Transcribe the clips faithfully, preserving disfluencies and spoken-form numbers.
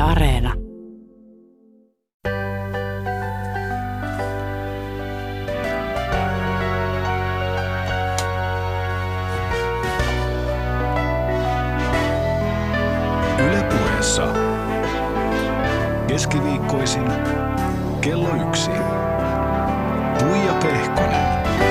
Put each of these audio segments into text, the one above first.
Areena. Yle Puheessa. Keskiviikkoisin kello yksi. Tuija Pehkonen.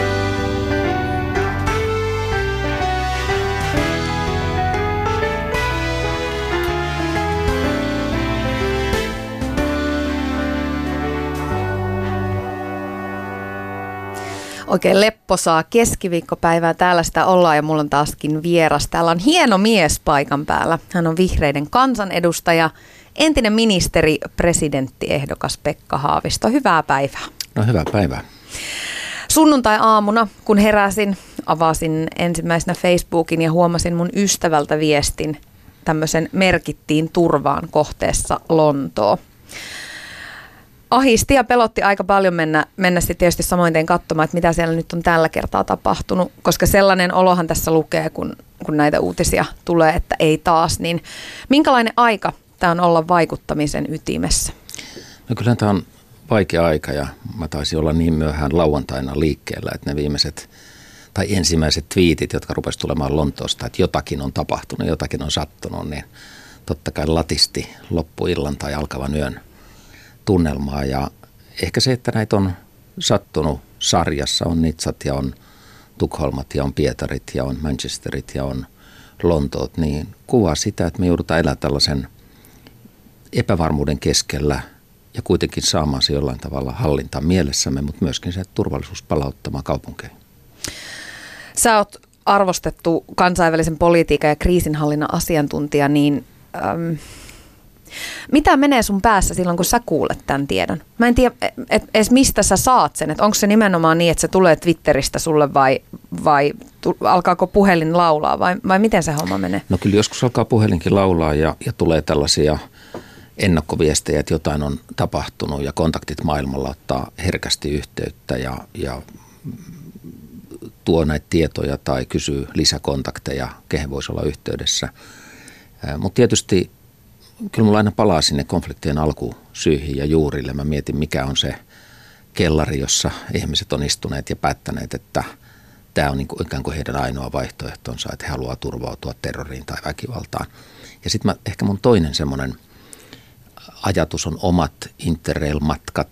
Oikein lepposaa keskiviikkopäivää. Täällä sitä ollaan ja mulla on taaskin vieras. Täällä on hieno mies paikan päällä. Hän on vihreiden kansanedustaja, entinen ministeri, presidenttiehdokas Pekka Haavisto. Hyvää päivää. No hyvää päivää. Sunnuntai-aamuna, kun heräsin, avasin ensimmäisenä Facebookin ja huomasin mun ystävältä viestin tämmöisen merkittiin turvaan kohteessa Lontoo. Ahisti ja pelotti aika paljon mennä, mennä sitten tietysti samoin tein katsomaan, että mitä siellä nyt on tällä kertaa tapahtunut, koska sellainen olohan tässä lukee, kun, kun näitä uutisia tulee, että ei taas, niin minkälainen aika tämä on olla vaikuttamisen ytimessä? No kyllähän tämä on vaikea aika ja mä taisin olla niin myöhään lauantaina liikkeellä, että ne viimeiset tai ensimmäiset twiitit, jotka rupesivat tulemaan Lontoosta, että jotakin on tapahtunut, jotakin on sattunut, niin totta kai latisti loppuillan tai alkavan yön tunnelmaa ja ehkä se, että näitä on sattunut sarjassa, on Nitsat ja on Tukholmat ja on Pietarit ja on Manchesterit ja on Lontoot, niin kuvaa sitä, että me joudutaan elämään tällaisen epävarmuuden keskellä ja kuitenkin saamaan se jollain tavalla hallintaan mielessämme, mutta myöskin se turvallisuus palauttamaan kaupunkeihin. Sä oot arvostettu kansainvälisen politiikan ja kriisinhallinnan asiantuntija, niin äm, mitä menee sun päässä silloin, kun sä kuulet tämän tiedon? Mä en tiedä et, edes mistä sä saat sen, että onko se nimenomaan niin, että se tulee Twitteristä sulle vai, vai tu, alkaako puhelin laulaa vai, vai miten se homma menee? No kyllä joskus alkaa puhelinkin laulaa ja, ja tulee tällaisia ennakkoviestejä, että jotain on tapahtunut ja kontaktit maailmalla ottaa herkästi yhteyttä ja, ja tuo näitä tietoja tai kysyy lisäkontakteja, kehen voisi olla yhteydessä. Mutta tietysti kyllä mulla aina palaa sinne konfliktien alkusyihin ja juurille. Mä mietin, mikä on se kellari, jossa ihmiset on istuneet ja päättäneet, että tämä on niin kuin ikään kuin heidän ainoa vaihtoehtonsa, että he haluaa turvautua terroriin tai väkivaltaan. Ja sitten ehkä mun toinen semmoinen ajatus on omat Interrail-matkat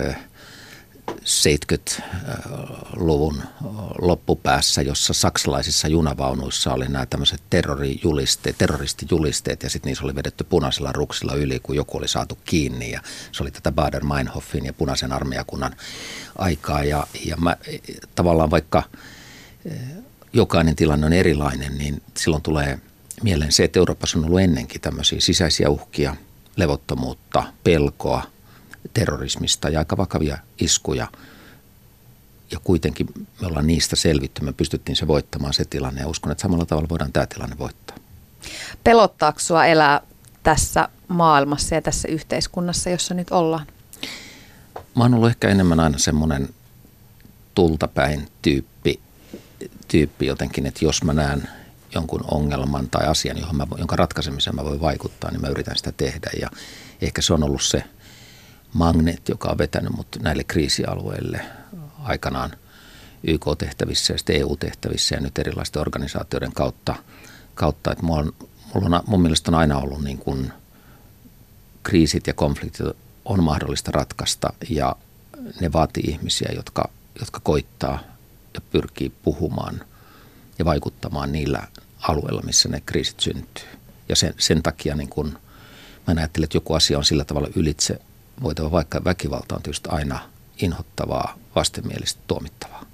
seitsemänkymmentäluvun loppupäässä, jossa saksalaisissa junavaunuissa oli nämä tämmöiset terrorijulisteet, terroristijulisteet ja sitten niissä oli vedetty punaisella ruksilla yli, kun joku oli saatu kiinni ja se oli tätä Baader-Meinhofin ja punaisen armeijakunnan aikaa ja, ja mä, tavallaan vaikka jokainen tilanne on erilainen, niin silloin tulee mieleen se, että Euroopassa on ollut ennenkin tämmöisiä sisäisiä uhkia, levottomuutta, pelkoa, terrorismista ja aika vakavia iskuja. Ja kuitenkin me ollaan niistä selvitty. Me pystyttiin se voittamaan se tilanne ja uskon, että samalla tavalla voidaan tämä tilanne voittaa. Pelottaako sua elää tässä maailmassa ja tässä yhteiskunnassa, jossa nyt ollaan? Mä oon ollut ehkä enemmän aina semmoinen tultapäin tyyppi, tyyppi jotenkin, että jos mä näen jonkun ongelman tai asian, johon mä, jonka ratkaisemiseen mä voin vaikuttaa, niin mä yritän sitä tehdä. Ja ehkä se on ollut se magneetti, joka on vetänyt mut näille kriisialueille aikanaan Y K-tehtävissä ja sitten E U-tehtävissä ja nyt erilaisten organisaatioiden kautta. kautta että mulla on, mulla on, mun mielestä on aina ollut niin kuin kriisit ja konfliktit on mahdollista ratkaista ja ne vaatii ihmisiä, jotka, jotka koittaa ja pyrkii puhumaan ja vaikuttamaan niillä alueilla, missä ne kriisit syntyy. Ja sen, sen takia niin kun mä ajattelen, että joku asia on sillä tavalla ylitse voitava, vaikka väkivalta on tietysti aina inhottavaa, vastenmielistä, tuomittavaa.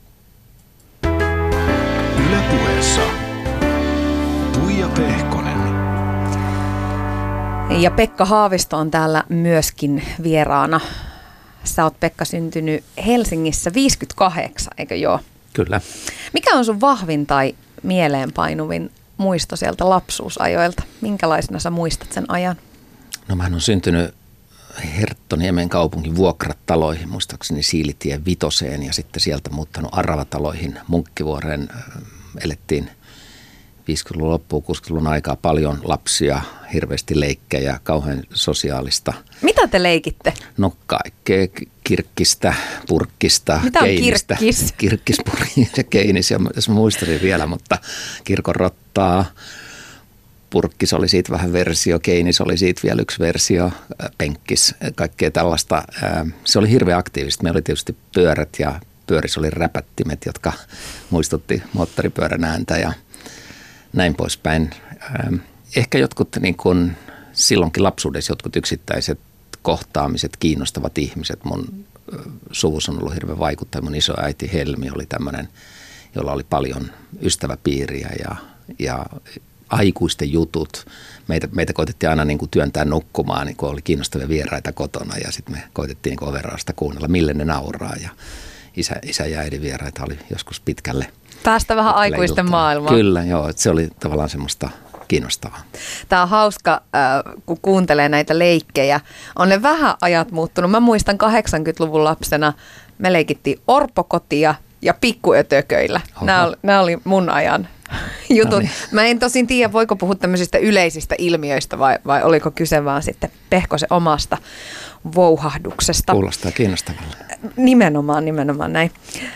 Yle Puheessa Tuija Pehkonen. Ja Pekka Haavisto on täällä myöskin vieraana. Sä oot, Pekka, syntynyt Helsingissä viisikymmentäkahdeksan, eikö joo? Kyllä. Mikä on sun vahvin tai mieleenpainuvin muisto sieltä lapsuusajoilta? Minkälaisena sä muistat sen ajan? No mä on syntynyt Herttoniemen kaupungin vuokrataloihin, muistaakseni Siilitien vitoseen ja sitten sieltä muuttanut Aravataloihin Munkkivuoreen. Elettiin viisikymmentäluvun loppuun, kuusikymmentäluvun aikaa paljon lapsia, hirveästi leikkejä, kauhean sosiaalista. Mitä te leikitte? No kaikkea kirkkistä, purkkista, Mitä on keinistä. kirkkis? Kirkkis, purkkis ja keinis, jos muistaisin vielä, mutta kirkon rottaa. Purkkis oli siitä vähän versio, keinis oli siitä vielä yksi versio, penkkis, kaikkea tällaista. Se oli hirveän aktiivista. Meillä oli tietysti pyörät ja pyörissä oli räpättimet, jotka muistutti moottoripyörän ääntä ja näin poispäin. Ehkä jotkut niin kuin silloinkin lapsuudessa jotkut yksittäiset kohtaamiset, kiinnostavat ihmiset. Mun suvussa on ollut hirveän vaikuttaja. Mun isoäiti Helmi oli tämmöinen, jolla oli paljon ystäväpiiriä ja, ja aikuisten jutut. Meitä, meitä koitettiin aina niin kuin työntää nukkumaan, niin kuin oli kiinnostavia vieraita kotona ja sitten me koitettiin niin kuin overraasta kuunnella, mille ne nauraa. Ja isä, isä ja äidin vieraita oli joskus pitkälle. Päästä vähän pitkälle aikuisten iltaan. maailmaan. Kyllä, joo. Se oli tavallaan semmoista kiinnostavaa. Tämä on hauska, kun kuuntelee näitä leikkejä. On ne vähän ajat muuttunut. Mä muistan kahdeksankymmentäluvun lapsena me leikittiin orpokotia ja pikkuötököillä. Nämä oli, nämä oli mun ajan jutut. No niin. Mä en tosin tiedä, voiko puhua tämmöisistä yleisistä ilmiöistä vai, vai oliko kyse vaan sitten Pehkosen omasta vouhahduksesta. Kuulostaa kiinnostavalle. Nimenomaan, nimenomaan näin.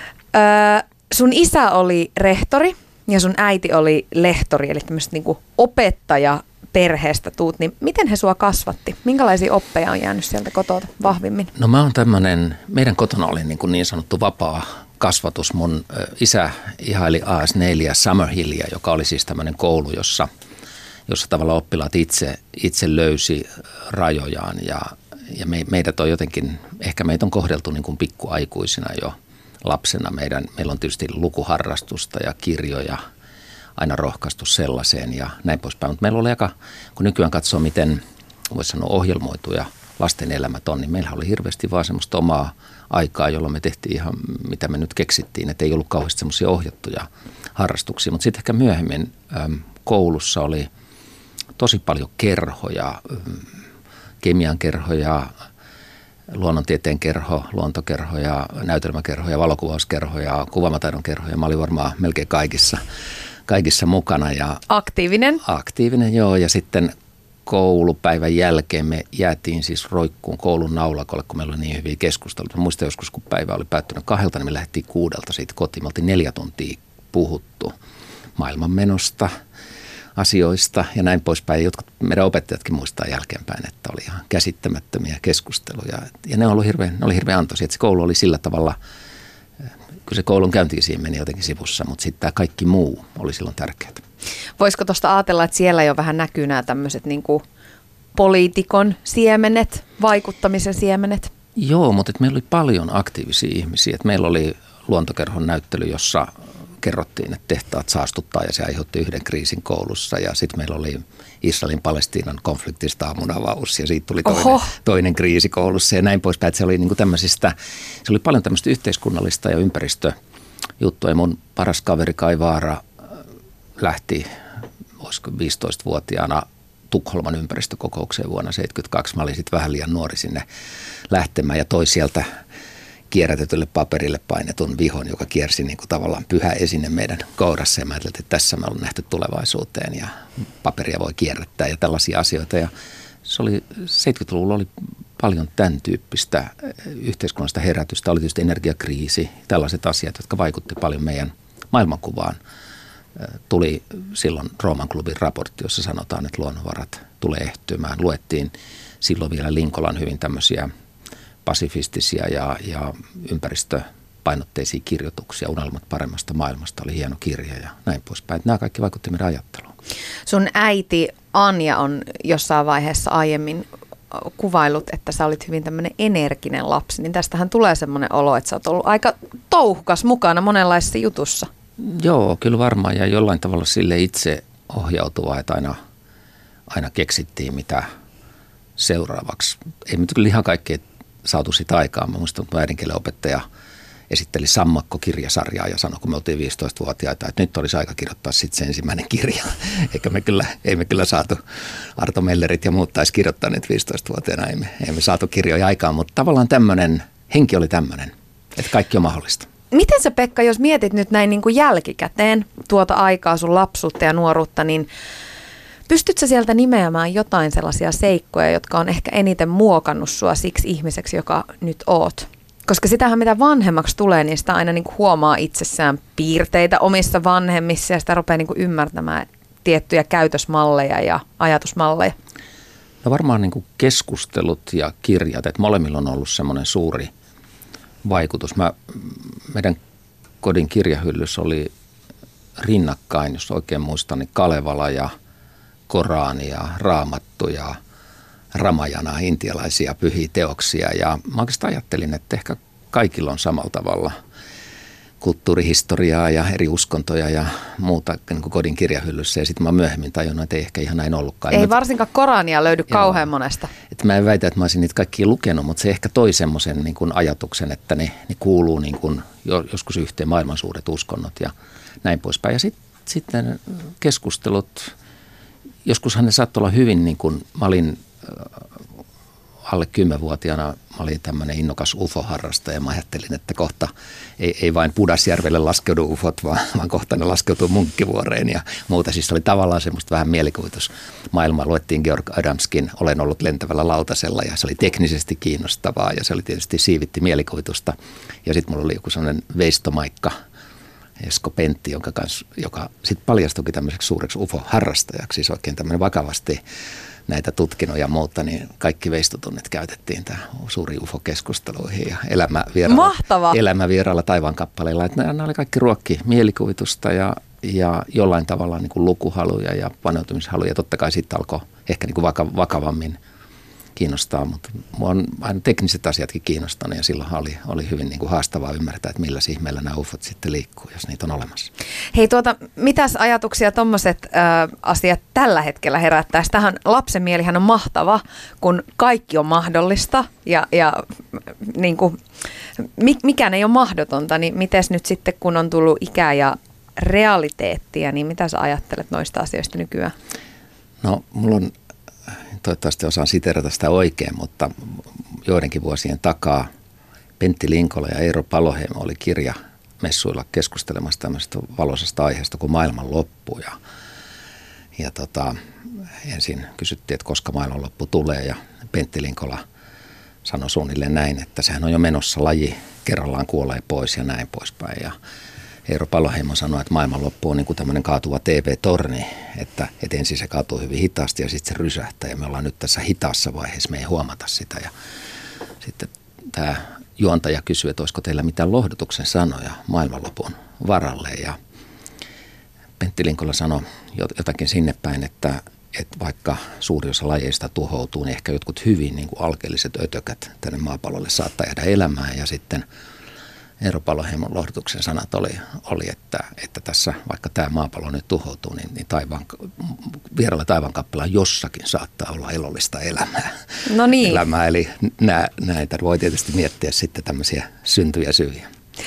Öö, sun isä oli rehtori ja sun äiti oli lehtori, eli tämmöistä niinku opettaja perheestä tuut, niin miten he sua kasvatti? Minkälaisia oppeja on jäänyt sieltä kotota vahvimmin? No mä oon tämmönen, meidän kotona oli niin, kuin niin sanottu vapaa kasvatus. Mun isä ihaili A S neljä Summerhillia, joka oli siis tämmöinen koulu, jossa, jossa tavallaan oppilaat itse, itse löysi rajojaan ja, ja me, meidät on jotenkin, ehkä meitä on kohdeltu niin kuin pikkuaikuisina jo lapsena. Meidän, meillä on tietysti lukuharrastusta ja kirjoja, aina rohkaistu sellaiseen ja näin poispäin. Mutta meillä oli aika, kun nykyään katsoo, miten voisi sanoa ohjelmoituja lasten elämät on, niin meillä oli hirveästi vaan semmoista omaa aikaa, jolloin me tehtiin ihan mitä me nyt keksittiin. Että ei ollut kauheasti semmoisia ohjattuja harrastuksia. Mutta sitten ehkä myöhemmin äm, koulussa oli tosi paljon kerhoja, äm, kemian kerhoja, luonnontieteen kerho, luontokerhoja, näytelmäkerhoja, valokuvauskerhoja, kuvaamataidon kerhoja. Mä olin varmaan melkein kaikissa, kaikissa mukana. Ja aktiivinen? Aktiivinen, joo. Ja sitten koulupäivän jälkeen me jäätiin siis roikkuun koulun naulakolle, kun meillä oli niin hyviä keskusteluja. Mä muistan joskus, kun päivä oli päättynyt kahdelta, niin me lähdettiin kuudelta siitä kotiin. Me oltiin neljä tuntia puhuttu maailmanmenosta, asioista ja näin poispäin. Jotkut meidän opettajatkin muistaa jälkeenpäin, että oli ihan käsittämättömiä keskusteluja. Ja ne oli hirveän, ne oli hirveän antoisia, että se koulu oli sillä tavalla, kyllä se koulun käyntikin siinä meni jotenkin sivussa, mutta sitten tämä kaikki muu oli silloin tärkeää. Voisiko tuosta ajatella, että siellä jo vähän näkyy nämä tämmöiset niin kuin poliitikon siemenet, vaikuttamisen siemenet? Joo, mutta meillä oli paljon aktiivisia ihmisiä. Et meillä oli luontokerhon näyttely, jossa kerrottiin, että tehtaat saastuttaa ja se aiheutti yhden kriisin koulussa. Ja sitten meillä oli Israelin-Palestiinan konfliktista aamunavaus ja siitä tuli toinen, toinen kriisi koulussa ja näin poispäin. Että se oli niinku tämmöisistä, se oli paljon tämmöistä yhteiskunnallista ja ympäristöjuttua. Ja mun paras kaveri Kai Vaara lähti, olisiko viisitoistavuotiaana Tukholman ympäristökokoukseen vuonna seitsemänkymmentäkaksi. Mä olin sitten vähän liian nuori sinne lähtemään ja toi sieltä kierrätetylle paperille painetun vihon, joka kiersi niin kuin tavallaan pyhä esine meidän kourassa. Ja mä ajattelin, että tässä me ollaan nähty tulevaisuuteen ja paperia voi kierrättää ja tällaisia asioita. Ja se oli, seitsemänkymmentäluvulla oli paljon tämän tyyppistä yhteiskunnallista herätystä. Oli tietysti energiakriisi, tällaiset asiat, jotka vaikutti paljon meidän maailmankuvaan. Tuli silloin Rooman klubin raportti, jossa sanotaan, että luonnonvarat tulee ehtymään. Luettiin silloin vielä Linkolan hyvin tämmöisiä pasifistisia ja, ja ympäristöpainotteisia kirjoituksia. Unelmat paremmasta maailmasta oli hieno kirja ja näin poispäin. Nämä kaikki vaikutti meidän ajatteluun. Sun äiti Anja on jossain vaiheessa aiemmin kuvailut, että sä olit hyvin tämmöinen energinen lapsi. Niin tästähän tulee semmoinen olo, että sä oot ollut aika touhukas mukana monenlaisessa jutussa. Joo, kyllä varmaan ja jollain tavalla sille itse ohjautuvaa, että aina, aina keksittiin mitä seuraavaksi. Ei me kyllä ihan kaikkea saatu sitä aikaa. Mä muistan, että äidinkielen opettaja esitteli Sammakko-kirjasarjaa ja sanoi, kun me oltiin viisitoistavuotiaita, että nyt olisi aika kirjoittaa sitten se ensimmäinen kirja. Eikä me kyllä, ei me kyllä saatu, Arto Mellerit ja muut taisi kirjoittaa nyt viisitoistavuotiaana, ei me, ei me saatu kirjoja aikaan, mutta tavallaan tämmöinen, henki oli tämmöinen, että kaikki on mahdollista. Miten sä, Pekka, jos mietit nyt näin niin kuin jälkikäteen tuota aikaa, sun lapsuutta ja nuoruutta, niin pystyt sä sieltä nimeämään jotain sellaisia seikkoja, jotka on ehkä eniten muokannut sua siksi ihmiseksi, joka nyt oot? Koska sitähän mitä vanhemmaksi tulee, niin sitä aina niin kuin huomaa itsessään piirteitä omissa vanhemmissa ja sitä rupeaa niin kuin ymmärtämään tiettyjä käytösmalleja ja ajatusmalleja. No varmaan niin kuin keskustelut ja kirjat, että molemmilla on ollut semmoinen suuri vaikutus. Mä, meidän kodin kirjahyllys oli rinnakkain, jos oikein muistan, niin Kalevala ja Korani ja Raamattu ja Ramajana, intialaisia pyhiä teoksia. Ja mä oikeastaan ajattelin, että ehkä kaikilla on samalla tavalla kulttuurihistoriaa ja eri uskontoja ja muuta niin kuin kodin kirjahyllyssä. Ja sitten mä myöhemmin tajunnut, että ei ehkä ihan näin ollutkaan. Ei mä, varsinkaan Korania löydy joo, kauhean monesta. Että mä en väitä, että mä olisin niitä kaikkia lukenut, mutta se ehkä toi semmoisen niin kuin ajatuksen, että ne, ne kuuluu niin kuin joskus yhteen maailman suuret uskonnot ja näin poispäin. Ja sit, sitten keskustelut, joskushan ne saattoi olla hyvin, niin kuin mä olin alle kymmenvuotiaana, mä olin tämmöinen innokas U F O-harrastaja ja mä ajattelin, että kohta ei, ei vain Pudasjärvelle laskeudu U F Ot, vaan, vaan kohta ne laskeutuu Munkkivuoreen ja muuta. Siis oli tavallaan semmoista vähän mielikuvitusmaailmaa. Luettiin Georg Adamskin Olen ollut lentävällä lautasella ja se oli teknisesti kiinnostavaa ja se oli tietysti siivitti mielikuvitusta. Ja sitten mulla oli joku semmoinen veistomaikka, Esko Pentti, jonka kanssa, joka sitten paljastuikin tämmöiseksi suureksi U F O-harrastajaksi, siis oikein tämmöinen vakavasti näitä tutkinut ja muuta, niin kaikki veistotunnit käytettiin tähän suuriin U F O-keskusteluihin ja elämävierailla, elämävierailla taivaankappaleilla. Että nämä oli kaikki ruokki mielikuvitusta ja, ja jollain tavalla niin kuin lukuhaluja ja paneutumishaluja. Totta kai sitten alkoi ehkä niin kuin vaka, vakavammin kiinnostaa, mutta mua on aina tekniset asiatkin kiinnostanut ja silloin oli, oli hyvin niin kuin haastavaa ymmärtää, että millä ihmeellä nämä U F Ot sitten liikkuu, jos niitä on olemassa. Hei tuota, mitäs ajatuksia tommoset äh, asiat tällä hetkellä herättää? Tähän lapsen mielihän on mahtava, kun kaikki on mahdollista ja, ja niin kuin, mikään ei ole mahdotonta, niin mites nyt sitten kun on tullut ikää ja realiteettia, niin mitä sä ajattelet noista asioista nykyään? No mulla on toivottavasti osaan siteerata sitä oikein, mutta joidenkin vuosien takaa Pentti Linkola ja Eero Paloheimo oli kirjamessuilla keskustelemassa tämmöisestä valoisesta aiheesta kuin maailmanloppu. Ja, ja tota, ensin kysyttiin, että koska maailmanloppu tulee ja Pentti Linkola sanoi suunnilleen näin, että sehän on jo menossa, laji kerrallaan kuolee pois ja näin poispäin. Ja Eero Paloheimo sanoi, että maailmanloppu on niin kuin tämmöinen kaatuva T V-torni, että, että ensin se kaatuu hyvin hitaasti ja sitten se rysähtää ja me ollaan nyt tässä hitaassa vaiheessa, me ei huomata sitä. Ja sitten tämä juontaja kysyi, että olisiko teillä mitään lohdutuksen sanoja maailmanlopun varalle ja Pentti Linkola sanoi jotakin sinne päin, että, että vaikka suuri osa lajeista tuhoutuu, niin ehkä jotkut hyvin niin kuin alkeelliset ötökät tänne maapallolle saattaa jäädä elämään ja sitten Eero Paloheimon lohdutuksen sanat oli, oli että, että tässä, vaikka tämä maapallo nyt tuhoutuu, niin, niin taivaan, vieraalla taivaankappaleella jossakin saattaa olla elollista elämää. No niin. Elämää, eli nää, näitä voi tietysti miettiä sitten tämmöisiä syntyjä syviä.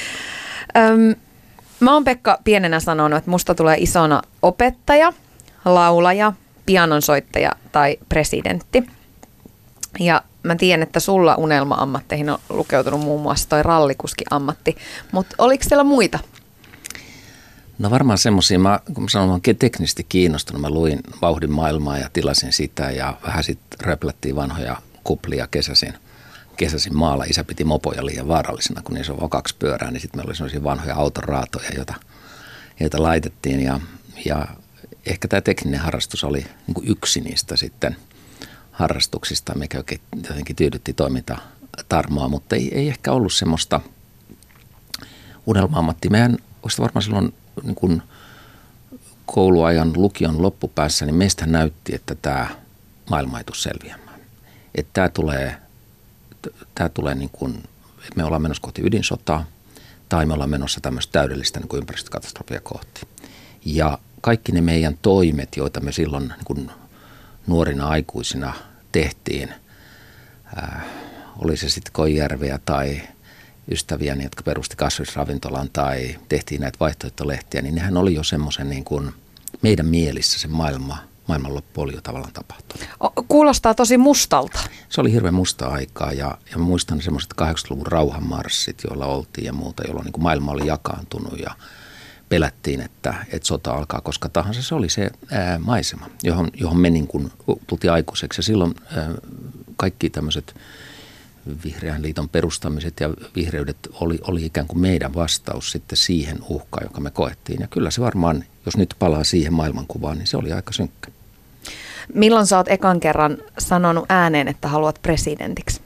Öm, mä oon, Pekka, pienenä sanonut, että musta tulee isona opettaja, laulaja, pianonsoittaja tai presidentti. Ja mä tiedän, että sulla unelma-ammatteihin on lukeutunut muun muassa toi rallikuski-ammatti, mutta oliko siellä muita? No varmaan semmoisia, mä, kun mä sanon, mä olen teknisesti kiinnostunut, mä luin Vauhdin maailmaa ja tilasin sitä ja vähän sitten röplättiin vanhoja kuplia kesäsin, kesäsin maalla. Isä piti mopoja liian vaarallisena, kun niissä on vaan kaksi pyörää, niin sitten meillä oli semmoisia vanhoja autoraatoja, joita, joita laitettiin ja, ja ehkä tämä tekninen harrastus oli niin kuin yksi niistä sitten harrastuksista, mikä jotenkin tyydytti toimintatarmoa, mutta ei, ei ehkä ollut semmoista unelma-ammattia. Meidän olisi varmaan silloin niin kuin kouluajan lukion loppupäässä, niin meistä näytti, että tämä maailma ei tule selviämään. Että tämä tulee, tämä tulee niin kuin, että me ollaan menossa kohti ydinsotaa tai me ollaan menossa tämmöistä täydellistä niin kuin ympäristökatastrofia kohti. Ja kaikki ne meidän toimet, joita me silloin niin kuin nuorina aikuisina tehtiin, ää, oli se sitten Koijärveä tai ystäviäni, jotka perusti kasvisravintolan tai tehtiin näitä vaihtoehtolehtiä, niin nehän oli jo semmoisen niin kuin meidän mielissä se maailma, maailmanloppu oli jo tavallaan tapahtunut. Kuulostaa tosi mustalta. se oli hirveän musta aikaa ja, ja mä muistan semmoiset kahdeksankymmentäluvun rauhanmarssit, joilla oltiin ja muuta, jolloin niin kuin maailma oli jakaantunut ja pelättiin, että, että sota alkaa koska tahansa. Se oli se ää, maisema, johon, johon me niin kuin tultiin aikuiseksi ja silloin ää, kaikki tämmöiset Vihreän liiton perustamiset ja vihreydet oli, oli ikään kuin meidän vastaus sitten siihen uhkaan, joka me koettiin. Ja kyllä se varmaan, jos nyt palaa siihen maailmankuvaan, niin se oli aika synkkä. Milloin sä oot ekan kerran sanonut ääneen, että haluat presidentiksi?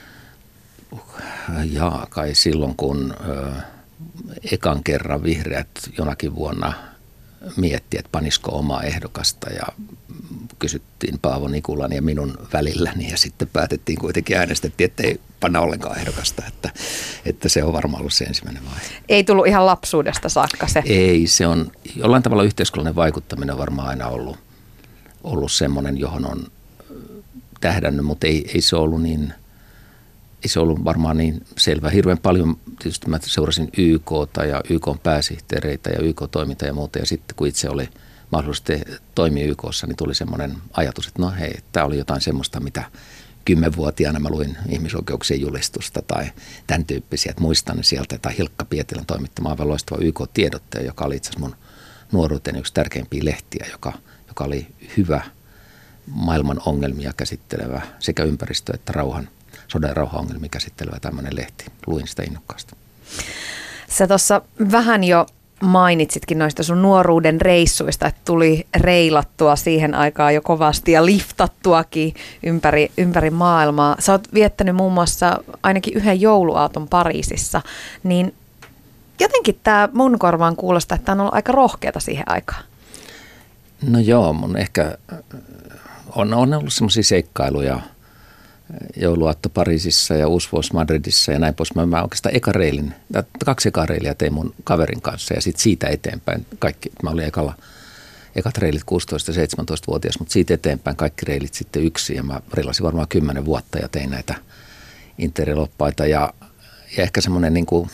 Jaa, kai silloin kun ö, ekan kerran vihreät jonakin vuonna mietti, että panisiko omaa ehdokasta ja kysyttiin Paavo Nikulan ja minun välilläni ja sitten päätettiin kuitenkin äänestettiin, että ei panna ollenkaan ehdokasta, että, että se on varmaan ollut se ensimmäinen vaihe. Ei tullut ihan lapsuudesta saakka se? Ei, se on jollain tavalla yhteiskunnallinen vaikuttaminen on varmaan aina ollut, ollut semmoinen, johon on tähdännyt, mutta ei, ei se ollut niin, ei se ollut varmaan niin selvä. Hirveän paljon tietysti mä seurasin Y K:ta ja Y K:n pääsihteereitä ja Y K-toimintaa ja muuta ja sitten kun itse oli mahdollisesti toimia Y K:ssa, niin tuli semmoinen ajatus, että no hei, tämä oli jotain semmoista, mitä kymmenvuotiaana mä luin ihmisoikeuksien julistusta tai tämän tyyppisiä, että muistan sieltä, tai Hilkka Pietilän toimittama aivan loistava Y K-tiedottaja, joka oli itse asiassa mun nuoruuteni yksi tärkeimpiä lehtiä, joka, joka oli hyvä maailman ongelmia käsittelevä sekä ympäristö- että rauhan, sodan ja rauhan-ongelmia käsittelevä tämmöinen lehti. Luin sitä innokkaasti. Sä tuossa vähän jo mainitsitkin noista sun nuoruuden reissuista, että tuli reilattua siihen aikaan jo kovasti ja liftattuakin ympäri, ympäri maailmaa. Sä oot viettänyt muun muassa ainakin yhden jouluaaton Pariisissa, niin jotenkin tämä mun korvaan kuulostaa, että tämä on ollut aika rohkeata siihen aikaan. No joo, mun ehkä on, on ollut semmoisia seikkailuja, jouluaatto Pariisissa ja uusi vuosi Madridissa ja näin pois. Mä, mä oikeastaan eka reilin, kaksi ekaa reilia tein mun kaverin kanssa ja sitten siitä eteenpäin kaikki. Mä olin ekalla, ekat reilit kuusitoista- ja seitsemäntoista-vuotias, mutta siitä eteenpäin kaikki reilit sitten yksi ja mä reilasin varmaan kymmenen vuotta ja tein näitä interrailoppaita ja, ja ehkä semmoinen niin kuin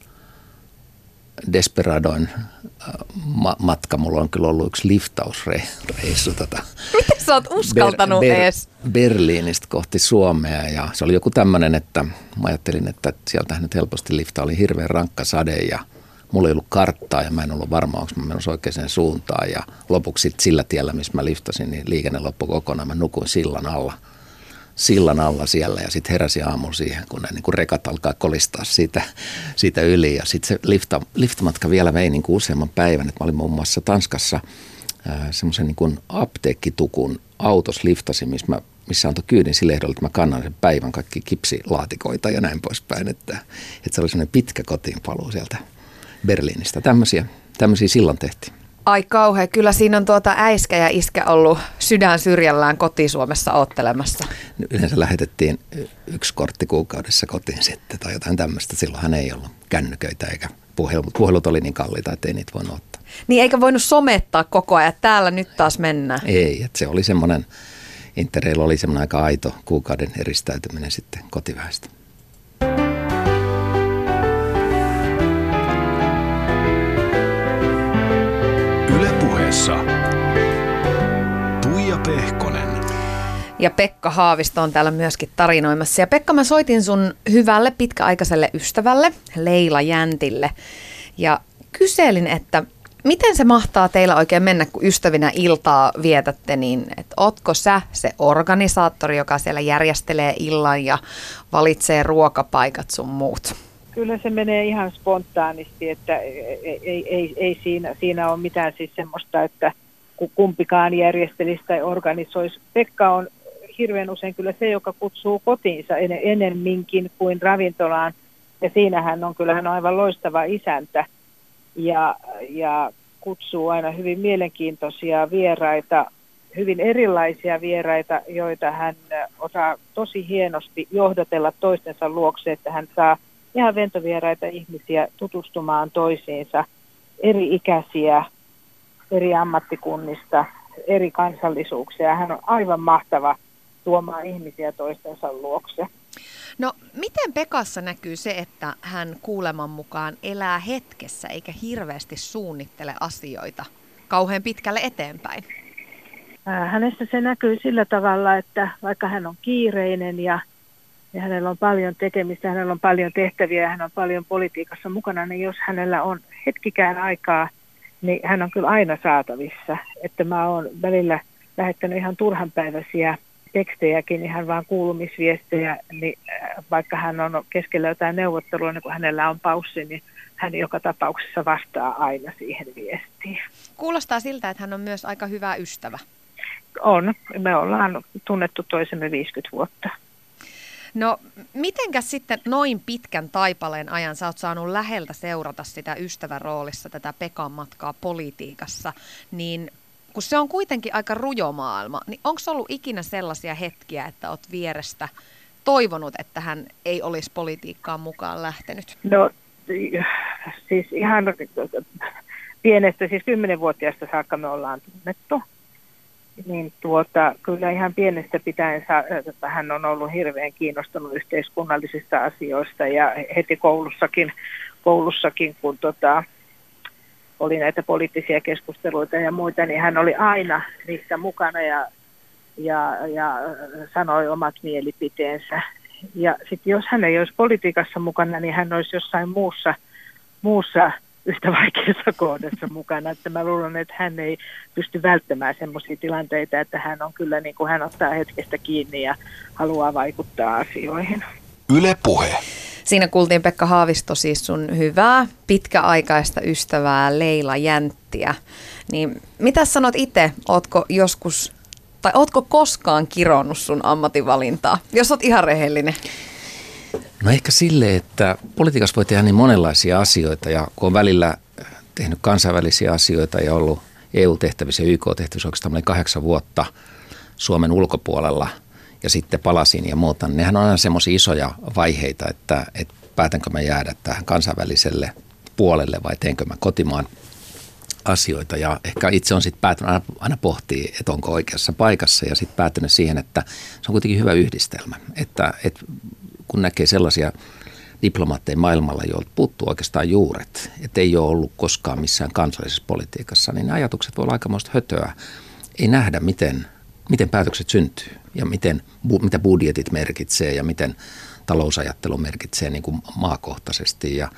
Desperadoin ma- matka. Mulla on kyllä ollut yksi liftausreissu. Tota, miten sä oot uskaltanut Ber- Ber- edes? Berliinistä kohti Suomea ja se oli joku tämmöinen, että mä ajattelin, että sieltähän nyt helposti lifta oli hirveän rankka sade ja mulla ei ollut karttaa ja mä en ollut varma, onko mä menossa oikeaan suuntaan ja lopuksi sillä tiellä, missä mä liftasin, niin liikenne loppui kokonaan. Mä nukuin sillan alla. sillan alla siellä ja sitten heräsin aamulla siihen, kun ne niin kuin rekat alkaa kolistaa siitä, siitä yli. Ja sitten se lifta, liftamatka vielä vei niin kuin useamman päivän. Et mä olin muun muassa Tanskassa semmoisen niin kuin apteekkitukun autos liftasin, missä, mä, missä antoi kyydin sille ehdolle, että mä kannan sen päivän kaikki kipsilaatikoita ja näin poispäin. Että, että se oli semmoinen pitkä kotiinpaluu sieltä Berliinistä. Tämmöisiä, tämmöisiä silloin tehtiin. Ai kauhea, kyllä siinä on tuota äiskä ja iskä ollut sydän syrjällään koti-Suomessa oottelemassa. Yleensä lähetettiin yksi kortti kuukaudessa kotiin sitten tai jotain tämmöistä. Silloinhan ei ollut kännyköitä eikä puhelut. Puhelut oli niin kalliita, että ei niitä voinut ottaa. Niin eikä voinut somettaa koko ajan, että täällä nyt taas mennään. Ei, että se oli semmoinen, Interrail oli semmoinen aika aito kuukauden eristäytyminen sitten kotiväestä. Tuija Pehkonen. Ja Pekka Haavisto on täällä myöskin tarinoimassa. Ja Pekka, mä soitin sun hyvälle pitkäaikaiselle ystävälle, Leila Jäntille. Ja kyselin, että miten se mahtaa teillä oikein mennä, kun ystävinä iltaa vietätte, niin että ootko sä se organisaattori, joka siellä järjestelee illan ja valitsee ruokapaikat sun muut? Kyllä se menee ihan spontaanisti, että ei, ei, ei, ei siinä, siinä ole mitään siis semmoista, että kumpikaan järjestelisi tai organisoisi. Pekka on hirveän usein kyllä se, joka kutsuu kotiinsa en, enemminkin kuin ravintolaan. Ja siinähän on kyllä hän on aivan loistava isäntä ja, ja kutsuu aina hyvin mielenkiintoisia vieraita, hyvin erilaisia vieraita, joita hän osaa tosi hienosti johdotella toistensa luokse, että hän saa ihan ventovieraita ihmisiä tutustumaan toisiinsa, eri ikäisiä, eri ammattikunnista, eri kansallisuuksia. Hän on aivan mahtava tuomaan ihmisiä toistensa luokse. No, miten Pekassa näkyy se, että hän kuuleman mukaan elää hetkessä eikä hirveästi suunnittele asioita kauhean pitkälle eteenpäin? Hänessä se näkyy sillä tavalla, että vaikka hän on kiireinen ja, ja hänellä on paljon tekemistä, hänellä on paljon tehtäviä ja hän on paljon politiikassa mukana, niin jos hänellä on hetkikään aikaa, niin hän on kyllä aina saatavissa. Että mä oon välillä lähettänyt ihan turhanpäiväisiä tekstejäkin, ihan vaan kuulumisviestejä, niin vaikka hän on keskellä jotain neuvottelua, niin kun hänellä on paussi, niin hän joka tapauksessa vastaa aina siihen viestiin. Kuulostaa siltä, että hän on myös aika hyvä ystävä. On. Me ollaan tunnettu toisemme viisikymmentä vuotta. No, mitenkäs sitten noin pitkän taipaleen ajan sä oot saanut läheltä seurata sitä ystävän roolissa, tätä Pekan matkaa politiikassa, niin kun se on kuitenkin aika rujo maailma, niin onko ollut ikinä sellaisia hetkiä, että oot vierestä toivonut, että hän ei olisi politiikkaan mukaan lähtenyt? No, siis ihan pienestä, siis kymmenvuotiaasta saakka me ollaan tunnettu. Niin tuota, kyllä ihan pienestä pitäen että hän on ollut hirveän kiinnostunut yhteiskunnallisista asioista ja heti koulussakin, koulussakin kun tota, oli näitä poliittisia keskusteluita ja muita, niin hän oli aina niissä mukana ja, ja, ja sanoi omat mielipiteensä. Ja sitten jos hän ei olisi politiikassa mukana, niin hän olisi jossain muussa, muussa yhtä vaikeassa kohdassa mukana, että mä luulen, että hän ei pysty välttämään semmoisia tilanteita, että hän on kyllä niin kuin hän ottaa hetkestä kiinni ja haluaa vaikuttaa asioihin. Yle Puhe. Siinä kuultiin Pekka Haavisto, siis sun hyvää pitkäaikaista ystävää Leila Jänttiä. Niin mitä sanot itse, ootko joskus, tai ootko koskaan kironnut sun ammatinvalintaa, jos oot ihan rehellinen? No ehkä sille, että politiikassa voi tehdä niin monenlaisia asioita ja kun on välillä tehnyt kansainvälisiä asioita ja ollut E U-tehtävissä ja Y K-tehtävissä oikeastaan kahdeksan vuotta Suomen ulkopuolella ja sitten palasin ja muuta, niin nehän on aina semmoisia isoja vaiheita, että, että päätänkö mä jäädä tähän kansainväliselle puolelle vai teenkö mä kotimaan asioita ja ehkä itse on sitten päätynyt aina, aina pohtii, että onko oikeassa paikassa ja sitten päätynyt siihen, että se on kuitenkin hyvä yhdistelmä, että, että kun näkee sellaisia diplomaatteja maailmalla, joilta puuttuu oikeastaan juuret, että ei ole ollut koskaan missään kansallisessa politiikassa, niin ne ajatukset voi olla aikamoista hötöä. Ei nähdä, miten, miten päätökset syntyy ja miten, mitä budjetit merkitsee ja miten talousajattelu merkitsee niin kuin maakohtaisesti. Ja,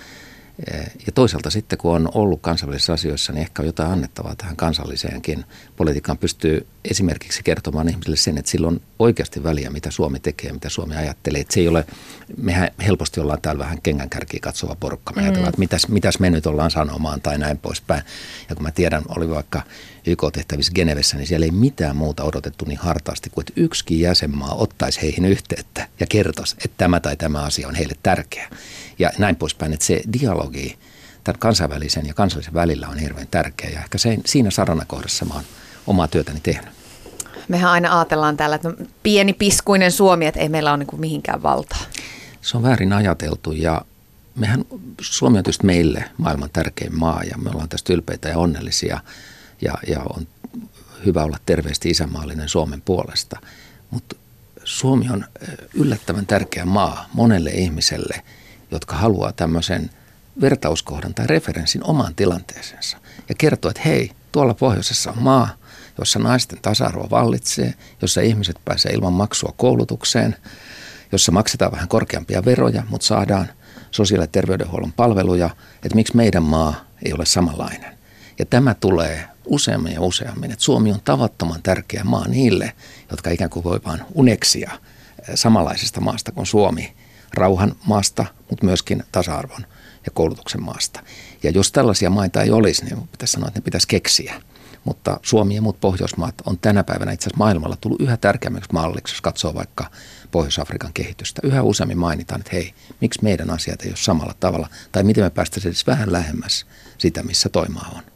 ja toisaalta sitten, kun on ollut kansainvälisissä asioissa, niin ehkä on jotain annettavaa tähän kansalliseenkin politiikkaan. Pystyy esimerkiksi kertomaan ihmisille sen, että sillä on oikeasti väliä, mitä Suomi tekee, mitä Suomi ajattelee. Että se ei ole, mehän helposti ollaan täällä vähän kengänkärkiä katsova porukka. Me mm. ajatellaan, että mitäs, mitäs me nyt ollaan sanomaan tai näin poispäin. Ja kun mä tiedän, oli vaikka Y K-tehtävissä Genevessä, niin siellä ei mitään muuta odotettu niin hartaasti kuin, että yksikin jäsenmaa ottaisi heihin yhteyttä ja kertoisi, että tämä tai tämä asia on heille tärkeä. Ja näin poispäin, että se dialogi tämän kansainvälisen ja kansallisen välillä on hirveän tärkeä. Ja ehkä se, siinä saranakohdassa mä oon omaa työtäni tehnyt. Mehän aina ajatellaan täällä, että no, pieni piskuinen Suomi, että ei meillä ole niin kuin mihinkään valtaa. Se on väärin ajateltu ja mehän, Suomi on tietysti meille maailman tärkein maa ja me ollaan tästä ylpeitä ja onnellisia ja, ja on hyvä olla terveesti isänmaallinen Suomen puolesta. Mutta Suomi on yllättävän tärkeä maa monelle ihmiselle, jotka haluaa tämmöisen vertauskohdan tai referenssin omaan tilanteeseensa ja kertoo, että hei, tuolla pohjoisessa on maa, jossa naisten tasa-arvo vallitsee, jossa ihmiset pääsee ilman maksua koulutukseen, jossa maksetaan vähän korkeampia veroja, mutta saadaan sosiaali- ja terveydenhuollon palveluja, että miksi meidän maa ei ole samanlainen. Ja tämä tulee useammin ja useammin, että Suomi on tavattoman tärkeä maa niille, jotka ikään kuin voi vain uneksia samanlaisesta maasta kuin Suomi, rauhan maasta, mutta myöskin tasa-arvon ja koulutuksen maasta. Ja jos tällaisia maita ei olisi, niin pitäisi sanoa, että ne pitäisi keksiä. Mutta Suomi ja muut Pohjoismaat on tänä päivänä itse asiassa maailmalla tullut yhä tärkeämmäksi malliksi, jos katsoo vaikka Pohjois-Afrikan kehitystä. Yhä useammin mainitaan, että hei, miksi meidän asiat ei ole samalla tavalla, tai miten me päästäisiin edes vähän lähemmäs sitä, missä toimaa on.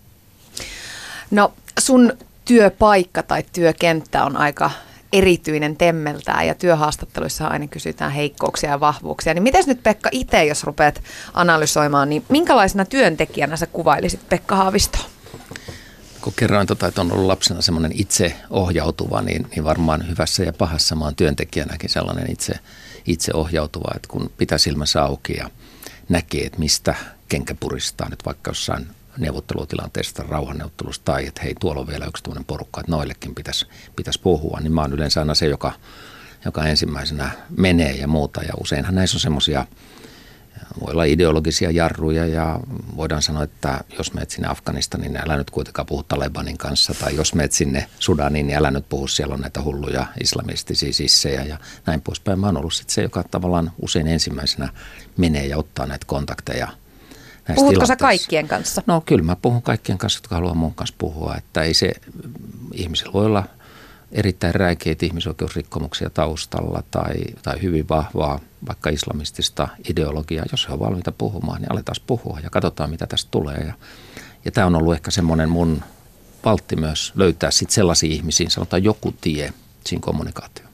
No sun työpaikka tai työkenttä on aika erityinen temmeltään ja työhaastatteluissa aina kysytään heikkouksia ja vahvuuksia. Niin miten nyt Pekka itse, jos rupeat analysoimaan, niin minkälaisena työntekijänä sä kuvailisit Pekka Haavistoa? Kun kerroin, tota, että on ollut lapsena semmoinen itseohjautuva, niin, niin varmaan hyvässä ja pahassa mä oon työntekijänäkin sellainen itse, itseohjautuva, että kun pitää silmänsä auki ja näkee, että mistä kenkä puristaa nyt vaikka jossain neuvottelutilanteesta, rauhanneuvottelusta tai että hei, tuolla on vielä yksi tämmöinen porukka, että noillekin pitäisi, pitäisi puhua, niin mä oon yleensä aina se, joka, joka ensimmäisenä menee ja muuta. Ja useinhan näissä on semmoisia, voi olla ideologisia jarruja ja voidaan sanoa, että jos menet sinne Afganistaniin, niin älä nyt kuitenkaan puhu Talebanin kanssa. Tai jos menet sinne Sudaniin, niin älä nyt puhu, siellä on näitä hulluja islamistisia sissejä ja näin poispäin. Mä oon ollut sitten se, joka tavallaan usein ensimmäisenä menee ja ottaa näitä kontakteja. Puhutko sä kaikkien kanssa? No kyllä mä puhun kaikkien kanssa, jotka haluaa mun kanssa puhua. Että ei se, ihmisillä voi olla erittäin räikeitä ihmisoikeusrikkomuksia taustalla tai, tai hyvin vahvaa vaikka islamistista ideologiaa. Jos he on valmiita puhumaan, niin aletaan puhua ja katsotaan, mitä tästä tulee. Ja, ja tämä on ollut ehkä semmoinen mun valtti myös löytää sitten sellaisia ihmisiä, sanotaan joku tie siinä kommunikaatioon.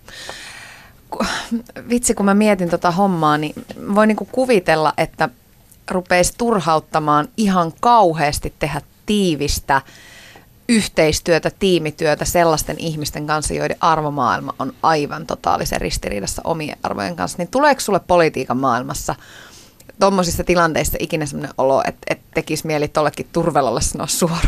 Vitsi, kun mä mietin tota hommaa, niin voin niinku kuvitella, että rupeisi turhauttamaan ihan kauheasti tehdä tiivistä yhteistyötä, tiimityötä sellaisten ihmisten kanssa, joiden arvomaailma on aivan totaalisen ristiriidassa omien arvojen kanssa. Niin tuleeko sulle politiikan maailmassa tuommoisissa tilanteissa ikinä sellainen olo, että, että tekisi mieli tollekin Turvelalle sanoa suoraan?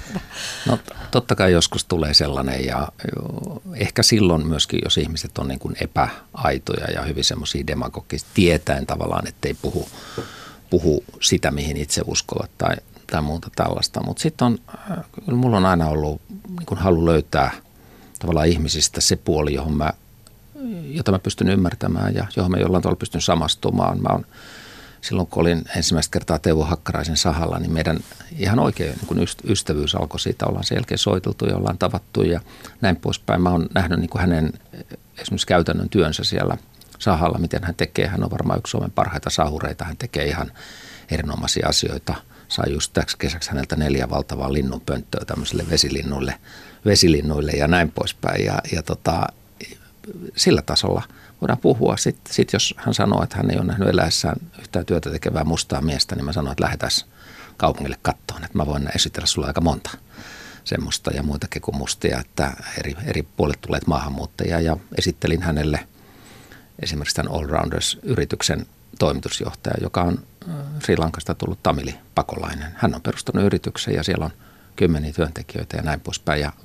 No totta kai joskus tulee sellainen ja ehkä silloin myöskin, jos ihmiset on niin kuin epäaitoja ja hyvin semmoisia demagogisia, tietäen tavallaan, ettei puhu, puhu sitä, mihin itse uskovat tai tai muuta tällaista, mutta sitten on, kyllä mulla on aina ollut niin kuin halu löytää tavallaan ihmisistä se puoli, johon mä, jota mä pystyn ymmärtämään ja johon mä jollain tavalla pystyn samastumaan. Mä on, silloin kun olin ensimmäistä kertaa Teuvo Hakkaraisen sahalla, niin meidän ihan oikein niin kuin ystävyys alkoi siitä, ollaan sen jälkeen soiteltu ja ollaan tavattu ja näin poispäin. Mä oon nähnyt niin kuin hänen esimerkiksi käytännön työnsä siellä sahalla, miten hän tekee. Hän on varmaan yksi Suomen parhaita sahureita, hän tekee ihan erinomaisia asioita. Sai just täksi kesäksi häneltä neljä valtavaa linnunpönttöä tämmöisille vesilinnuille, vesilinnuille ja näin poispäin. Ja, ja tota, sillä tasolla voidaan puhua. Sitten sit jos hän sanoo, että hän ei ole nähnyt eläessään yhtään työtä tekevää mustaa miestä, niin mä sanon, että lähdetään kaupungille kattoon. Että mä voin esitellä sulle aika monta semmoista ja muitakin kuin mustia, että eri, eri puolet tulee maahanmuuttajia. Ja esittelin hänelle esimerkiksi tämän All Rounders-yrityksen toimitusjohtaja, joka on Sri Lankasta tullut tamilipakolainen. Hän on perustanut yrityksen ja siellä on kymmeniä työntekijöitä ja näin poispäin. Ja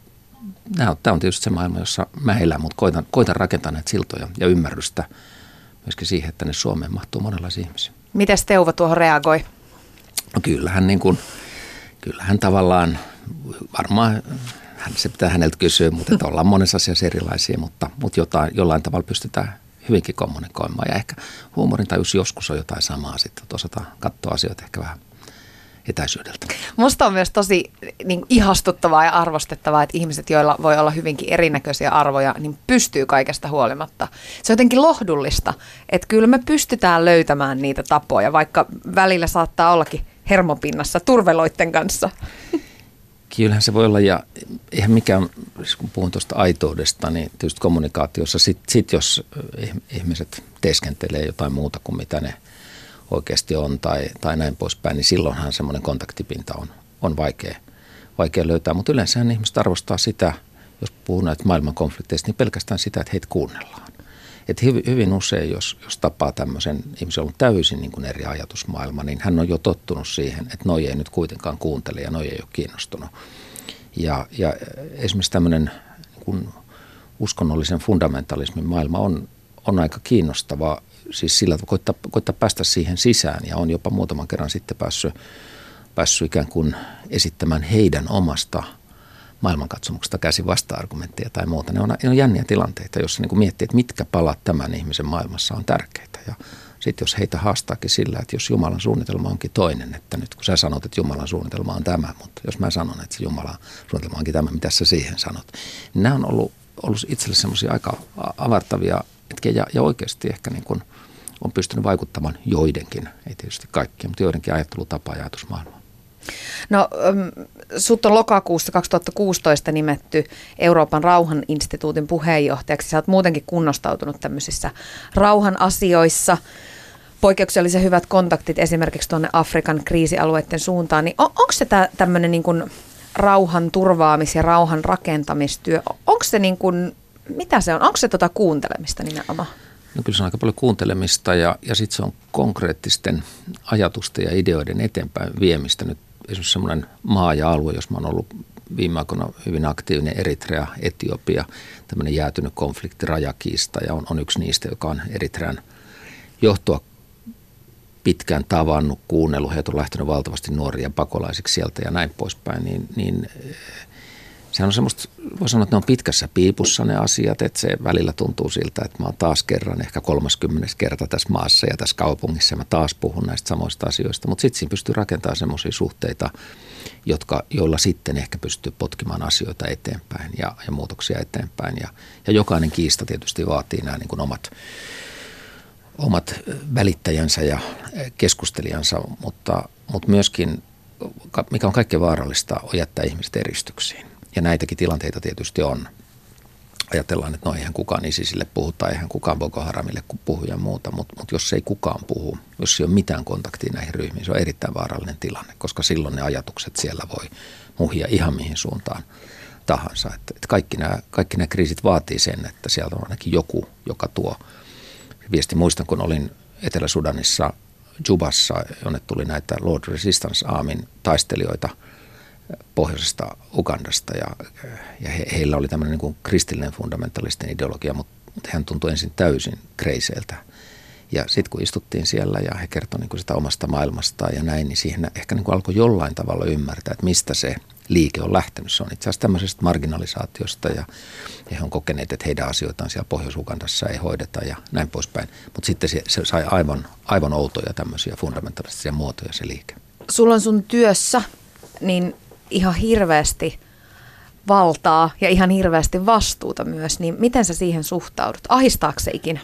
tämä on tietysti se maailma, jossa mä elän, mutta koitan, koitan rakentaa näitä siltoja ja ymmärrystä myöskin siihen, että ne Suomeen mahtuu monenlaisia ihmisiä. Mites Teuvo tuohon reagoi? No kyllähän, niin kuin, kyllähän tavallaan, varmaan se pitää häneltä kysyä, mutta että ollaan monessa asiassa erilaisia, mutta, mutta jotain, jollain tavalla pystytään hyvinkin kommunikoimaan ja ehkä huumorintajus joskus on jotain samaa sitten, että osataan katsoa asioita ehkä vähän etäisyydeltä. Musta on myös tosi niin, ihastuttavaa ja arvostettavaa, että ihmiset, joilla voi olla hyvinkin erinäköisiä arvoja, niin pystyy kaikesta huolimatta. Se on jotenkin lohdullista, että kyllä me pystytään löytämään niitä tapoja, vaikka välillä saattaa ollakin hermopinnassa turveloitten kanssa. Kyllähän se voi olla, ja eihän mikään, kun puhun tuosta aitoudesta, niin tietysti kommunikaatiossa, sitten sit jos ihmiset teeskentelee jotain muuta kuin mitä ne oikeasti on tai, tai näin poispäin, niin silloinhan semmoinen kontaktipinta on, on vaikea, vaikea löytää. Mutta yleensä ihmiset arvostaa sitä, jos puhuu näitä maailman konflikteista, niin pelkästään sitä, että heitä kuunnellaan. Että hyvin, hyvin usein, jos, jos tapaa tämmöisen ihmisen, on täysin niin kuin eri ajatusmaailma, niin hän on jo tottunut siihen, että noi ei nyt kuitenkaan kuuntele ja noi ei ole kiinnostunut. Ja, ja esimerkiksi tämmöinen niin kuin uskonnollisen fundamentalismin maailma on, on aika kiinnostava. Siis sillä koittaa, koittaa päästä siihen sisään ja on jopa muutaman kerran sitten päässyt, päässyt ikään kuin esittämään heidän omasta maailmankatsomuksesta käsi vasta-argumentteja tai muuta. Ne on, ne on jänniä tilanteita, joissa niin miettii, että mitkä palat tämän ihmisen maailmassa on tärkeitä. Ja sitten jos heitä haastaakin sillä, että jos Jumalan suunnitelma onkin toinen, että nyt kun sä sanot, että Jumalan suunnitelma on tämä, mutta jos mä sanon, että se Jumalan suunnitelma onkin tämä, mitä sä siihen sanot. Niin nämä on ollut, ollut itselle semmoisia aika avartavia hetkiä ja, ja oikeasti ehkä niin kuin on pystynyt vaikuttamaan joidenkin, ei tietysti kaikkien, mutta joidenkin ajattelutapa ja ajatusmaailmaa. No, sut on lokakuussa kaksituhattakuusitoista nimetty Euroopan rauhaninstituutin puheenjohtajaksi. Sä oot muutenkin kunnostautunut tämmöisissä rauhan asioissa. Poikkeuksellisen hyvät kontaktit esimerkiksi tuonne Afrikan kriisialueiden suuntaan. Niin on, onko se tä, tämmöinen niin kuin rauhan turvaamis- ja rauhan rakentamistyö, onko se niin kuin, mitä se on? Onko se tota kuuntelemista nimenomaan? No kyllä se on aika paljon kuuntelemista ja, ja sitten se on konkreettisten ajatusten ja ideoiden eteenpäin viemistä. Nyt esimerkiksi semmoinen maa ja alue, jos mä oon ollut viime aikoina hyvin aktiivinen, Eritrea, Etiopia, tämmöinen jäätynyt konflikti, rajakiista, ja on, on yksi niistä, joka on Eritrean johtoa pitkään tavannut, kuunnellut, heitä on lähtenyt valtavasti nuoria pakolaisiksi sieltä ja näin poispäin, niin, niin sehän on semmoista, voi sanoa, että ne on pitkässä piipussa ne asiat, että se välillä tuntuu siltä, että mä oon taas kerran ehkä kolmaskymmenes kerta tässä maassa ja tässä kaupungissa ja mä taas puhun näistä samoista asioista, mutta sitten siinä pystyy rakentamaan semmoisia suhteita, jotka, joilla sitten ehkä pystyy potkimaan asioita eteenpäin ja, ja muutoksia eteenpäin ja, ja jokainen kiista tietysti vaatii nämä niin kuin omat omat välittäjänsä ja keskustelijansa, mutta, mutta myöskin, mikä on kaikkein vaarallista, on jättää ihmiset eristyksiin. Ja näitäkin tilanteita tietysti on. Ajatellaan, että no eihän kukaan ISISille puhu tai eihän kukaan Boko Haramille puhu ja muuta, mutta, mutta jos ei kukaan puhu, jos ei ole mitään kontaktia näihin ryhmiin, se on erittäin vaarallinen tilanne, koska silloin ne ajatukset siellä voi muhia ihan mihin suuntaan tahansa. Että, että kaikki, nämä, kaikki nämä kriisit vaatii sen, että sieltä on ainakin joku, joka tuo viesti. Muistan, kun olin Etelä-Sudanissa Jubassa, jonne tuli näitä Lord Resistance Armyn taistelijoita pohjoisesta Ugandasta. Ja, ja he, heillä oli tämmöinen niin kuin kristillinen fundamentalistinen ideologia, mutta, mutta hän tuntui ensin täysin kreiseiltä. Ja sitten kun istuttiin siellä ja he kertoi niin kuin sitä omasta maailmastaan ja näin, niin siihen ehkä niin kuin alkoi jollain tavalla ymmärtää, että mistä se liike on lähtenyt. Se on itse asiassa tämmöisestä marginalisaatiosta ja he on kokeneet, että heidän asioitaan siellä Pohjois-Ugandassa ei hoideta ja näin poispäin. Mutta sitten se, se sai aivan, aivan outoja tämmöisiä fundamentalistisia muotoja se liike. Sulla on sun työssä niin ihan hirveästi valtaa ja ihan hirveästi vastuuta myös, niin miten sä siihen suhtaudut? Ahistaako se ikinä?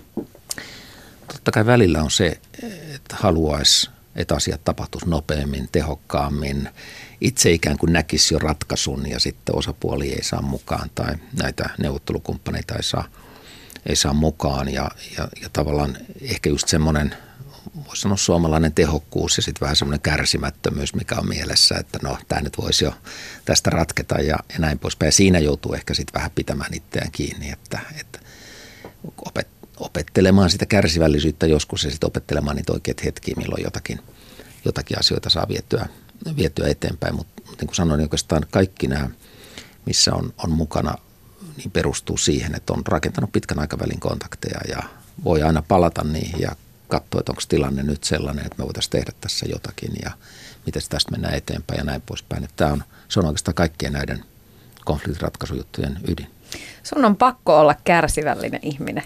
Totta kai välillä on se, että haluaisi, että asiat tapahtuisi nopeammin, tehokkaammin. Itse ikään kuin näkisi jo ratkaisun ja sitten osapuoli ei saa mukaan tai näitä neuvottelukumppaneita ei saa, ei saa mukaan. Ja, ja, ja tavallaan ehkä just semmoinen, voisi sanoa suomalainen tehokkuus ja sitten vähän semmoinen kärsimättömyys, mikä on mielessä, että no tämä nyt voisi jo tästä ratketa ja, ja näin poispäin. Ja siinä joutuu ehkä sitten vähän pitämään itseään kiinni, että, että opet, opettelemaan sitä kärsivällisyyttä joskus ja sitten opettelemaan niitä oikeat hetkiä, milloin jotakin, jotakin asioita saa vietyä, vietyä eteenpäin. Mutta niin kuin sanoin, niin oikeastaan kaikki nämä, missä on, on mukana, niin perustuu siihen, että on rakentanut pitkän aikavälin kontakteja ja voi aina palata niihin ja katsoa, että onko tilanne nyt sellainen, että me voitaisiin tehdä tässä jotakin ja miten tästä mennään eteenpäin ja näin poispäin. Että tämä on, se on oikeastaan kaikkien näiden konfliktiratkaisujuttujen ydin. Sun on pakko olla kärsivällinen ihminen.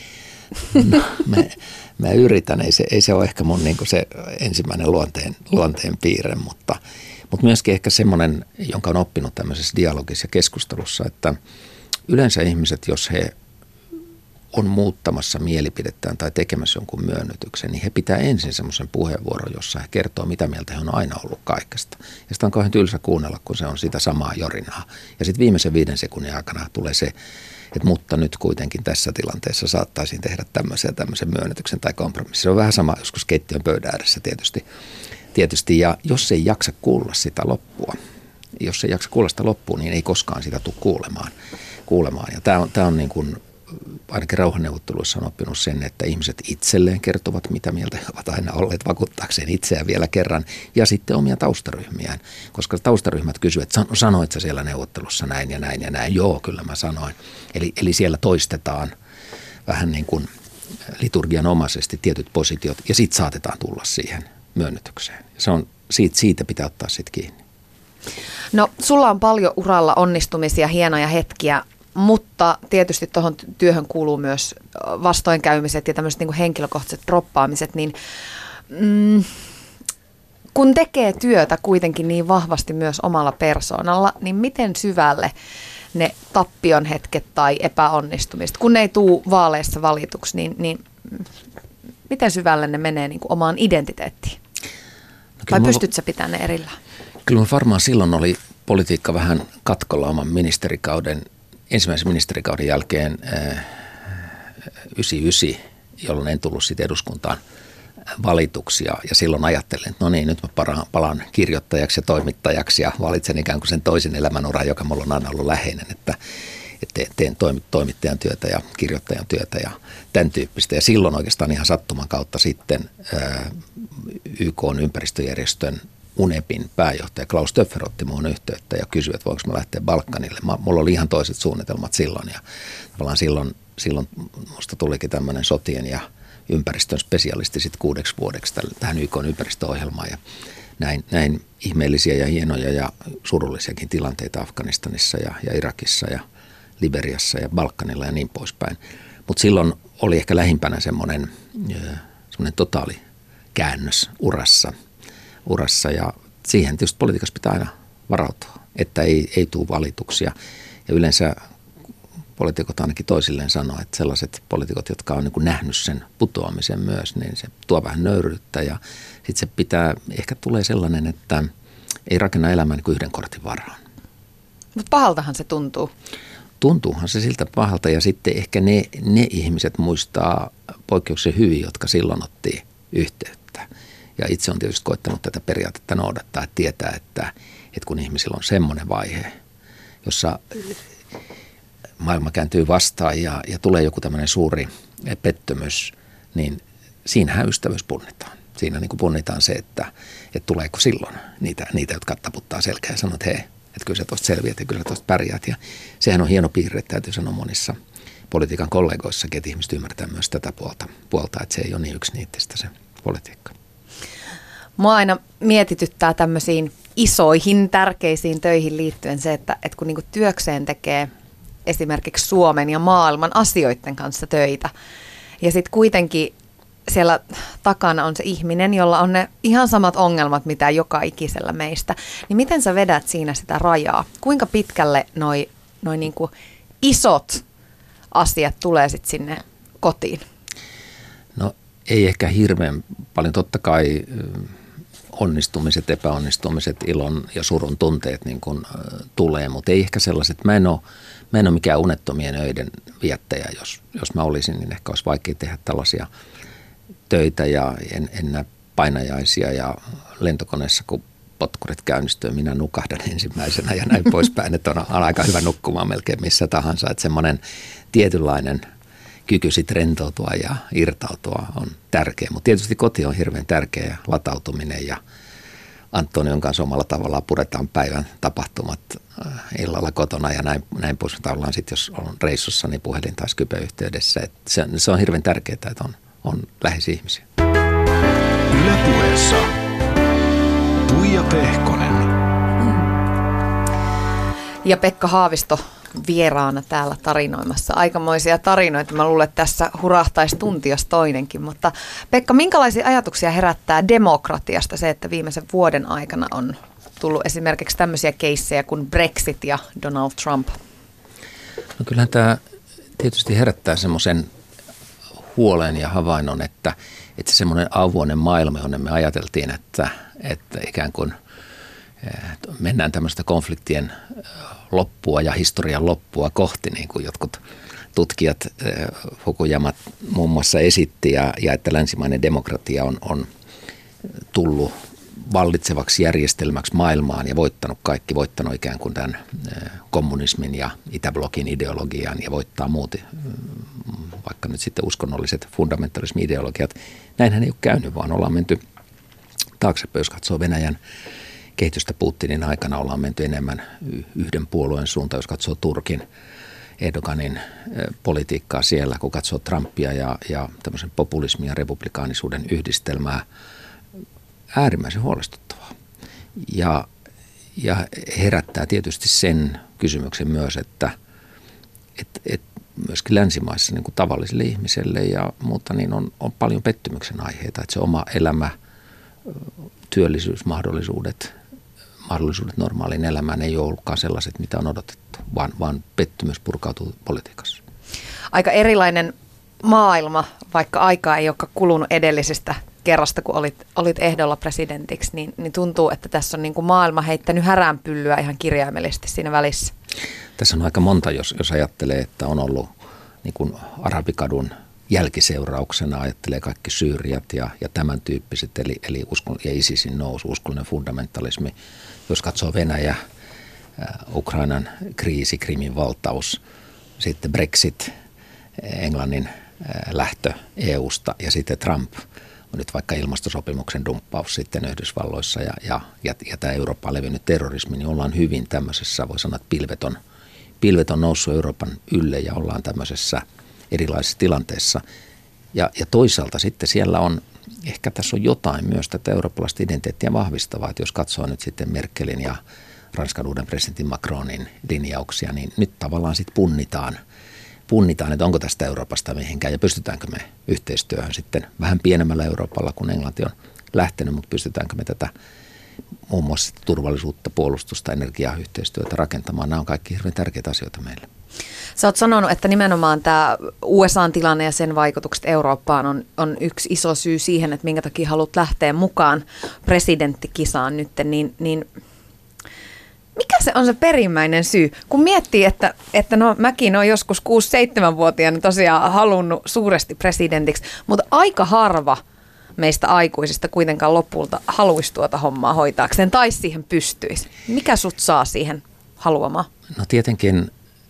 No, mä, mä yritän, ei se, ei se ole ehkä mun niin kuin se ensimmäinen luonteen, luonteen piirre, mutta, mutta myöskin ehkä semmoinen, jonka on oppinut tämmöisessä dialogissa ja keskustelussa, että yleensä ihmiset, jos he on muuttamassa mielipidettään tai tekemässä jonkun myönnytyksen, niin he pitää ensin semmoisen puheenvuoron, jossa he kertoo, mitä mieltä he on aina ollut kaikesta. Ja sitä on kauhean tylsä kuunnella, kun se on sitä samaa jorinaa. Ja sitten viimeisen viiden sekunnin aikana tulee se, että mutta nyt kuitenkin tässä tilanteessa saattaisin tehdä tämmöisen tämmöisen myönnytyksen tai kompromissin. Se on vähän sama joskus keittiön pöydän ääressä tietysti. tietysti. Ja jos ei jaksa kuulla sitä loppua, jos ei jaksa kuulla sitä loppua, niin ei koskaan sitä tule kuulemaan. kuulemaan. Ja tämä on, tämä on niin kuin ainakin rauhanneuvotteluissa on oppinut sen, että ihmiset itselleen kertovat, mitä mieltä he ovat aina olleet vakuuttaakseen itseään vielä kerran, ja sitten omia taustaryhmiään, koska taustaryhmät kysyvät, että sanoit sä siellä neuvottelussa näin ja näin ja näin, joo, kyllä mä sanoin. Eli, eli siellä toistetaan vähän niin kuin liturgianomaisesti tietyt positiot, ja sitten saatetaan tulla siihen myönnytykseen. Se on, siitä, siitä pitää ottaa sitten kiinni. No, sulla on paljon uralla onnistumisia, hienoja hetkiä, mutta tietysti tuohon työhön kuuluu myös vastoinkäymiset ja tämmöiset niin kuin henkilökohtaiset droppaamiset, niin mm, kun tekee työtä kuitenkin niin vahvasti myös omalla persoonalla, niin miten syvälle ne tappion hetket tai epäonnistumiset, kun ne ei tule vaaleissa valituksi, niin, niin miten syvälle ne menee niin kuin omaan identiteettiin? No, vai pystyt sä pitämään ne erillään? Kyllä varmaan silloin oli politiikka vähän katkolla oman ministerikauden ensimmäisen ministerikauden jälkeen äh, yhdeksänkymmentäyhdeksän, jolloin en tullut sitten eduskuntaan valituksi. Ja, ja silloin ajattelin, että no niin, nyt mä palaan, palaan kirjoittajaksi ja toimittajaksi ja valitsen ikään kuin sen toisen elämänuran, joka mulla on aina ollut läheinen, että, että teen toimittajan työtä ja kirjoittajan työtä ja tämän tyyppistä. Ja silloin oikeastaan ihan sattuman kautta sitten äh, Y K:n ympäristöjärjestön UNEPin pääjohtaja Klaus Töpfer otti minuun yhteyttä ja kysyi, että voinko mä lähteä Balkanille. Mä, mulla oli ihan toiset suunnitelmat silloin ja tavallaan silloin, silloin musta tulikin tämmöinen sotien ja ympäristön spesialisti sit kuudeksi vuodeksi tähän Y K:n ympäristöohjelmaan ja näin, näin ihmeellisiä ja hienoja ja surullisiakin tilanteita Afganistanissa ja, ja Irakissa ja Liberiassa ja Balkanilla ja niin poispäin. Mutta silloin oli ehkä lähimpänä semmoinen, semmoinen totaali käännös urassa, urassa ja siihen tietysti politiikassa pitää aina varautua, että ei, ei tule valituksia. Ja yleensä poliitikot ainakin toisilleen sanoo, että sellaiset poliitikot, jotka on niin kuin nähnyt sen putoamisen myös, niin se tuo vähän nöyryyttä ja sitten se pitää, ehkä tulee sellainen, että ei rakenna elämää niin kuin yhden kortin varaan. Mutta pahaltahan se tuntuu. Tuntuuhan se siltä pahalta ja sitten ehkä ne, ne ihmiset muistaa poikkeuksellisen hyvin, jotka silloin otti yhteyttä. Ja itse on tietysti koittanut tätä periaatetta noudattaa, että tietää, että, että kun ihmisillä on semmoinen vaihe, jossa maailma kääntyy vastaan ja, ja tulee joku tämmöinen suuri pettymys, niin siinähän ystävyys punnitaan. Siinä niin kuin punnitaan se, että, että tuleeko silloin niitä, niitä, jotka taputtaa selkää ja sanoo, että hei, että kyllä sä tuosta selviät ja kyllä sä tuosta pärjäät. Ja sehän on hieno piirre, täytyy sanoa monissa politiikan kollegoissakin, että ihmiset ymmärtää myös tätä puolta, puolta että se ei ole niin yksiniittistä se politiikka. Mua aina mietityttää tämmöisiin isoihin, tärkeisiin töihin liittyen se, että, että kun niinku työkseen tekee esimerkiksi Suomen ja maailman asioiden kanssa töitä ja sitten kuitenkin siellä takana on se ihminen, jolla on ne ihan samat ongelmat, mitä joka ikisellä meistä. Niin miten sä vedät siinä sitä rajaa? Kuinka pitkälle noi, noi niinku isot asiat tulee sitten sinne kotiin? No ei ehkä hirveän paljon. Totta kai onnistumiset, epäonnistumiset, ilon ja surun tunteet niin kuin tulee, mutta ei ehkä sellaiset. Mä en ole, mä en ole mikään unettomien öiden viettäjä. Jos, jos mä olisin, niin ehkä olisi vaikea tehdä tällaisia töitä ja en, en näe painajaisia ja lentokoneessa, kun potkurit käynnistyy, minä nukahdan ensimmäisenä ja näin poispäin, että on, on aika hyvä nukkumaan melkein missä tahansa, että semmoinen tietynlainen kyky sitten rentoutua ja irtautua on tärkeä, mutta tietysti koti on hirveän tärkeä ja latautuminen ja Antonion kanssa omalla tavallaan puretaan päivän tapahtumat illalla kotona ja näin, näin poispäin. Ollaan sitten, jos on reissussa, niin puhelin tai Skype-yhteydessä, että se, se on hirveän tärkeää, että on on läheisiä ihmisiä. Yle Puheessa Tuija Pehkonen. Ja Pekka Haavisto vieraana täällä tarinoimassa. Aikamoisia tarinoita. Mä luulen, että tässä hurahtaisi tunti jos toinenkin. Mutta Pekka, minkälaisia ajatuksia herättää demokratiasta se, että viimeisen vuoden aikana on tullut esimerkiksi tämmöisiä keissejä kuin Brexit ja Donald Trump? No kyllähän tämä tietysti herättää semmoisen huolen ja havainnon, että, että se semmoinen avoinen maailma, jonne me ajateltiin, että, että ikään kuin mennään tämmöistä konfliktien loppua ja historian loppua kohti, niin kuin jotkut tutkijat, Fukuyama muun muassa esitti, ja, ja että länsimainen demokratia on, on tullut vallitsevaksi järjestelmäksi maailmaan ja voittanut kaikki, voittanut ikään kuin tämän kommunismin ja Itäblokin ideologian ja voittaa muut, vaikka nyt sitten uskonnolliset fundamentalismi-ideologiat. Näinhän ei ole käynyt, vaan ollaan menty taaksepäin, jos katsoo Venäjän kehitystä Putinin aikana, ollaan menty enemmän yhden puolueen suuntaan, jos katsoo Turkin Erdoganin politiikkaa siellä, kun katsoo Trumpia ja, ja tämmöisen populismin ja republikaanisuuden yhdistelmää, äärimmäisen huolestuttavaa. Ja, ja herättää tietysti sen kysymyksen myös, että et, et myöskin länsimaissa niin kuin tavallisille ihmisille ja muuta, niin on, on paljon pettymyksen aiheita. Että se oma elämä, työllisyysmahdollisuudet, mahdollisuudet normaaliin elämään ei ole ollutkaan sellaiset, mitä on odotettu, vaan, vaan pettymys purkautuu politiikassa. Aika erilainen maailma, vaikka aikaa ei olekaan kulunut edellisestä kerrasta, kun olit, olit ehdolla presidentiksi, niin, niin tuntuu, että tässä on niin kuin maailma heittänyt häränpyllyä ihan kirjaimellisesti siinä välissä. Tässä on aika monta, jos, jos ajattelee, että on ollut niin kuin arabikadun jälkiseurauksena, ajattelee kaikki Syyriat ja, ja tämän tyyppiset, eli, eli uskon, ja ISISin nousu, uskonnollinen fundamentalismi. Jos katsoo Venäjä, äh, Ukrainan kriisi, Krimin valtaus, sitten Brexit, Englannin äh, lähtö E U:sta ja sitten Trump nyt vaikka ilmastosopimuksen dumppaus sitten Yhdysvalloissa ja, ja, ja, ja tämä Eurooppaan levinnyt terrorismi, niin ollaan hyvin tämmöisessä, voi sanoa, että pilvet on, pilvet on noussut Euroopan ylle ja ollaan tämmöisessä erilaisessa tilanteessa. Ja, ja toisaalta sitten siellä on, ehkä tässä on jotain myös tätä eurooppalaista identiteettiä vahvistavaa, että jos katsoo nyt sitten Merkelin ja Ranskan uuden presidentin Macronin linjauksia, niin nyt tavallaan sitten punnitaan, punnitaan, että onko tästä Euroopasta mihinkään ja pystytäänkö me yhteistyöhön sitten vähän pienemmällä Euroopalla, kun Englanti on lähtenyt, mutta pystytäänkö me tätä muun muassa turvallisuutta, puolustusta, energiayhteistyötä rakentamaan. Nämä on kaikki hirveän tärkeitä asioita meille. Sä oot sanonut, että nimenomaan tämä U S A:n tilanne ja sen vaikutukset Eurooppaan on, on yksi iso syy siihen, että minkä takia haluat lähteä mukaan presidenttikisaan nyt, niin, niin mikä se on se perimmäinen syy? Kun miettii, että, että no mäkin olen joskus kuusi-seitsemänvuotiaana tosiaan halunnut suuresti presidentiksi, mutta aika harva meistä aikuisista kuitenkaan lopulta haluaisi tuota hommaa hoitaakseen tai siihen pystyisi. Mikä sut saa siihen haluamaan? No tietenkin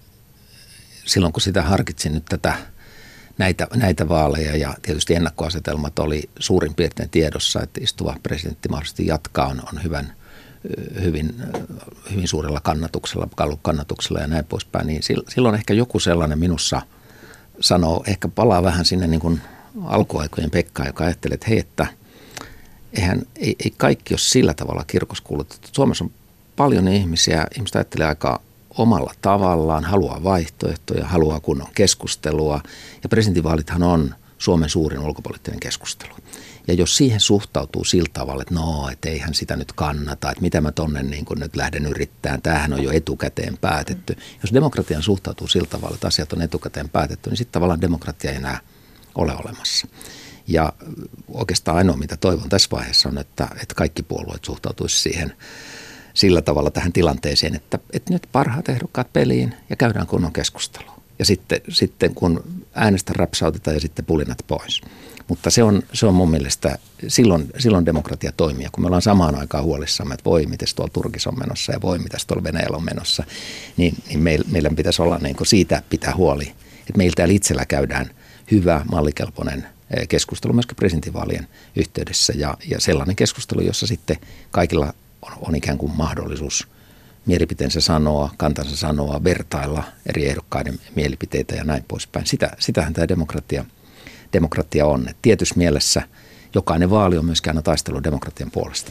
silloin kun sitä harkitsin nyt tätä, näitä, näitä vaaleja ja tietysti ennakkoasetelmat oli suurin piirtein tiedossa, että istuva presidentti mahdollisesti jatkaa on, on hyvän, hyvin, hyvin suurella kannatuksella, kannatuksella ja näin poispäin, niin silloin ehkä joku sellainen minussa sanoo, ehkä palaa vähän sinne niin kuin alkuaikojen Pekkaan, joka ajattelee, että hei, että eihän, ei, ei kaikki ole sillä tavalla kirkossa kuulutettu. Suomessa on paljon ihmisiä, ihmiset ajattelee aika omalla tavallaan, haluaa vaihtoehtoja, haluaa kunnon keskustelua. Ja presidentinvaalithan on Suomen suurin ulkopoliittinen keskustelu. Ja jos siihen suhtautuu sillä tavalla, että no, et eihän sitä nyt kannata, että mitä mä tonne niin kun nyt lähden yrittämään, tämähän on jo etukäteen päätetty. Jos demokratian suhtautuu sillä tavalla, että asiat on etukäteen päätetty, niin sitten tavallaan demokratia ei enää ole olemassa. Ja oikeastaan ainoa, mitä toivon tässä vaiheessa on, että, että kaikki puolueet suhtautuisivat siihen sillä tavalla tähän tilanteeseen, että, että nyt parhaat ehdokkaat peliin ja käydään kunnon keskustelua. Ja sitten, sitten kun äänestä rapsautetaan ja sitten pulinat pois. Mutta se on, se on mun mielestä, silloin, silloin demokratia toimii. Kun me ollaan samaan aikaan huolissamme, että voi, miten tuolla Turkissa on menossa ja voi, mitä tuolla Venäjällä on menossa, niin, niin meillä, meillä pitäisi olla niin kuin siitä pitää huoli, että meillä täällä itsellä käydään hyvä, mallikelpoinen keskustelu myöskin presidentinvaalien yhteydessä ja, ja sellainen keskustelu, jossa sitten kaikilla on, on ikään kuin mahdollisuus mielipiteensä sanoa, kantansa sanoa, vertailla eri ehdokkaiden mielipiteitä ja näin poispäin. Sitä, sitähän tämä demokratia, demokratia on. Et tietyssä mielessä jokainen vaali on myöskään aina taistelu demokratian puolesta.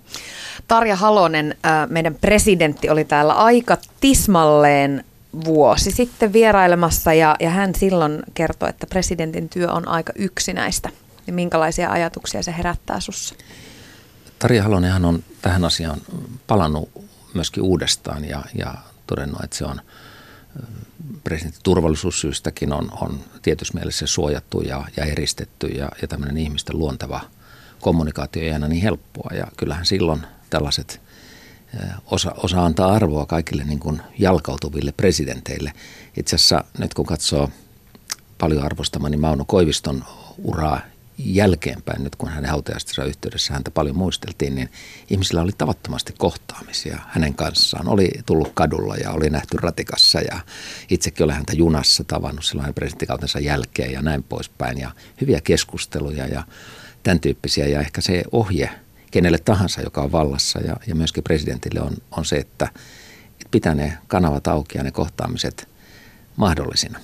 Tarja Halonen, meidän presidentti, oli täällä aika tismalleen vuosi sitten vierailemassa ja, ja hän silloin kertoi, että presidentin työ on aika yksinäistä. Ja minkälaisia ajatuksia se herättää sussa? Tarja Halonenhan on tähän asiaan palannut myöskin uudestaan ja, ja todennut, että se on presidentin turvallisuussyystäkin on, on tietyssä mielessä suojattu ja, ja eristetty ja, ja tämmöinen ihmisten luonteva kommunikaatio ei aina niin helppoa. Ja kyllähän silloin tällaiset osa, osa antaa arvoa kaikille niin kuin jalkautuville presidenteille. Itse asiassa nyt kun katsoo paljon arvostamani Mauno Koiviston uraa jälkeenpäin, nyt kun hänen hautajaistensa yhteydessä häntä paljon muisteltiin, niin ihmisillä oli tavattomasti kohtaamisia hänen kanssaan. Oli tullut kadulla ja oli nähty ratikassa ja itsekin olen häntä junassa tavannut silloin hänen presidenttikautensa jälkeen ja näin poispäin. Ja hyviä keskusteluja ja tämän tyyppisiä ja ehkä se ohje kenelle tahansa, joka on vallassa ja, ja myöskin presidentille on, on se, että, että pitää ne kanavat auki ja ne kohtaamiset mahdollisina.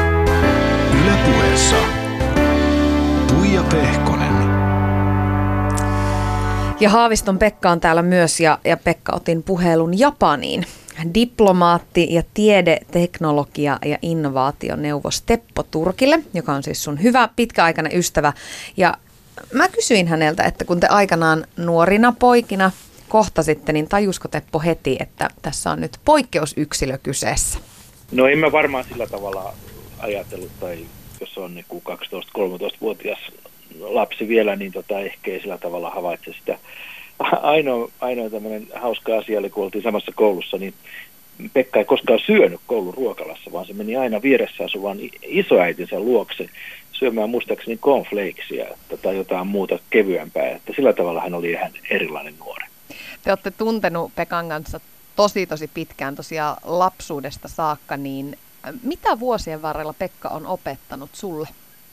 Yle Puheessa Tuija Pehkonen. Ja Haaviston Pekka on täällä myös ja, ja Pekka otin puhelun Japaniin. Diplomaatti ja tiede, teknologia ja innovaationeuvos Teppo Turkille, joka on siis sun hyvä pitkäaikainen ystävä. Ja mä kysyin häneltä, että kun te aikanaan nuorina poikina kohtasitte, niin tajusko Teppo heti, että tässä on nyt poikkeusyksilö kyseessä? No en mä varmaan sillä tavalla ajatellut, tai jos on niin kaksitoista-kolmetoista-vuotias lapsi vielä, niin tota, ehkä ei sillä tavalla havaitse sitä. Ainoa, ainoa tämmöinen hauska asia oli, kun oltiin samassa koulussa, niin Pekka ei koskaan syönyt koulun ruokalassa, vaan se meni aina vieressä asuvan isoäitinsä luokse syömään muistaakseni cornflakesia tai jotain muuta kevyempää. Että sillä tavalla hän oli ihan erilainen nuori. Te olette tuntenut Pekan kanssa tosi tosi pitkään tosiaan lapsuudesta saakka, niin mitä vuosien varrella Pekka on opettanut sulle?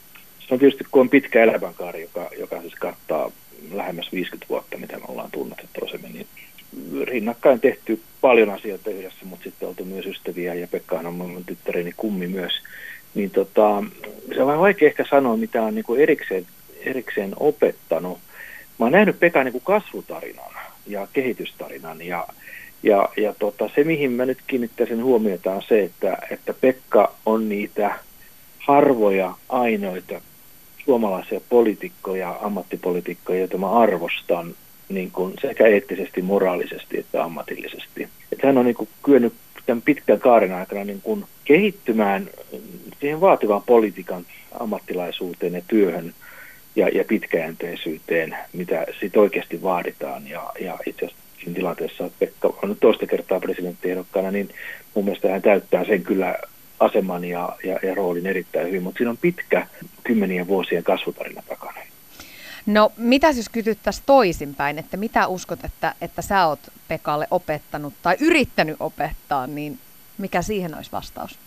se on tietysti, kun on pitkä elämänkaari, joka, joka siis kattaa lähemmäs viisikymmentä vuotta, mitä me ollaan tunnettu toisemme, niin rinnakkain tehty paljon asioita yhdessä, mutta sitten oltu myös ystäviä, ja Pekkahan on mun tyttäreni kummi myös. Niin tota, se on vähän vaikea ehkä sanoa, mitä on niin kuin erikseen, erikseen opettanut. Mä oon nähnyt Pekan niin kuin kasvutarinan ja kehitystarinan, ja, ja, ja tota, se, mihin mä nyt kiinnittäisin huomiota, on se, että, että Pekka on niitä harvoja ainoita suomalaisia poliitikkoja, ammattipoliitikkoja, joita mä arvostan niin kuin sekä eettisesti, moraalisesti että ammatillisesti. Että hän on niin kuin kyennyt tämän pitkän kaaren aikana niin kuin kehittymään siihen vaativaan politiikan ammattilaisuuteen ja työhön ja, ja pitkäjänteisyyteen, mitä sitten oikeasti vaaditaan. Ja, ja itse asiassa siinä tilanteessa, että Pekka on nyt toista kertaa presidenttiehdokkaana, niin mun mielestä hän täyttää sen kyllä aseman ja, ja, ja roolin erittäin hyvin, mutta siinä on pitkä kymmenien vuosien kasvutarina takana. No mitäs jos kysyttäisiin toisinpäin, että mitä uskot, että, että sä oot Pekalle opettanut tai yrittänyt opettaa, niin mikä siihen olisi vastaus?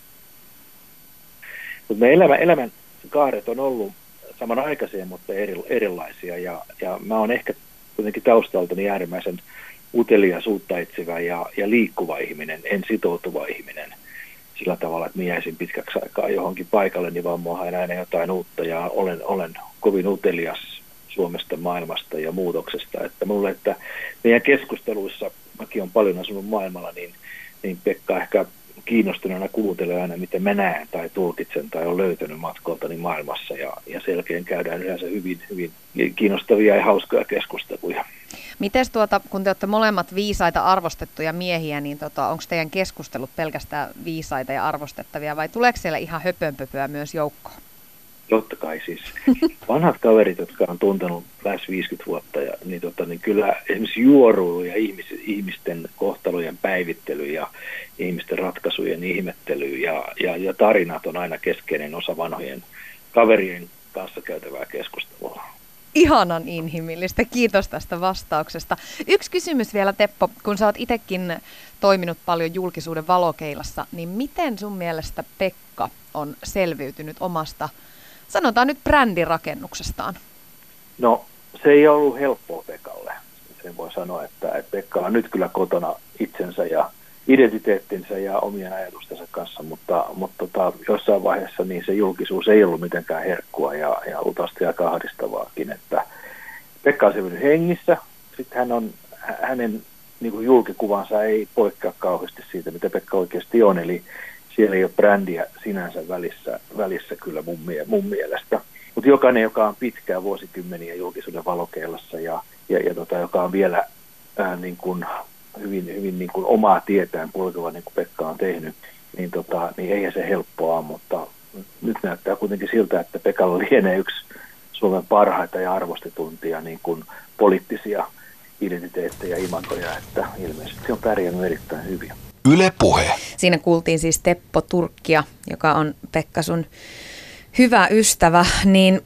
Mutta elämä, elämän kaaret on ollut samanaikaisia, mutta eri, erilaisia, ja, ja mä oon ehkä kuitenkin taustaltani äärimmäisen uteliaisuutta etsivä ja, ja liikkuva ihminen, en sitoutuva ihminen sillä tavalla, että mä jäisin pitkäksi aikaa johonkin paikalle, niin vaan mua hain aina jotain uutta, ja olen, olen kovin utelias Suomesta, maailmasta ja muutoksesta. Että mulle, että meidän keskusteluissa, mäkin olen paljon asunut maailmalla, niin, niin Pekka ehkä kiinnostuneena kuuntelee aina, miten mä näen tai tulkitsen tai on löytänyt matkoltani maailmassa, ja, ja selkeän käydään yleensä hyvin, hyvin kiinnostavia ja hauskoja keskusteluja. Mites tuota, kun te olette molemmat viisaita arvostettuja miehiä, niin tota, onko teidän keskustelut pelkästään viisaita ja arvostettavia, vai tuleeko siellä ihan höpönpöpöä myös joukkoon? Totta kai siis. Vanhat kaverit, jotka on tuntenut lähes viisikymmentä vuotta, ja, niin, tota, niin kyllä esimerkiksi juoruilu ja ihmis, ihmisten kohtalojen päivittely ja ihmisten ratkaisujen ihmettely ja, ja, ja tarinat on aina keskeinen osa vanhojen kaverien kanssa käytävää keskustelua. Ihanan inhimillistä. Kiitos tästä vastauksesta. Yksi kysymys vielä, Teppo, kun sä oot itsekin toiminut paljon julkisuuden valokeilassa, niin miten sun mielestä Pekka on selviytynyt omasta, sanotaan nyt brändirakennuksestaan? No, se ei ollut helppoa Pekalle. Sen voi sanoa, että, että Pekka on nyt kyllä kotona itsensä ja identiteettinsä ja omien ajatustensa kanssa, mutta, mutta tota, jossain vaiheessa niin se julkisuus ei ollut mitenkään herkkua ja, ja luultavasti aika ahdistavaakin, että Pekka on selvinnyt hengissä, sitten hän on, hänen niin kuin julkikuvansa ei poikkea kauheasti siitä, mitä Pekka oikeasti on, eli siellä ei ole brändiä sinänsä välissä, välissä kyllä mun, mun mielestä. Mutta jokainen, joka on pitkään vuosikymmeniä julkisuuden valokeilassa ja, ja, ja tota, joka on vielä ää, niin kuin hyvin, hyvin niin kuin omaa tietään kulkeva, niin kuin Pekka on tehnyt, niin, tota, niin eihän se helppoa, mutta nyt näyttää kuitenkin siltä, että Pekalla lienee yksi Suomen parhaita ja arvostetuntia niin kuin poliittisia identiteettejä ja imagoja, että ilmeisesti se on pärjännyt erittäin hyvin. Yle Puhe. Siinä kuultiin siis Teppo Turkkia, joka on Pekka sun hyvä ystävä, niin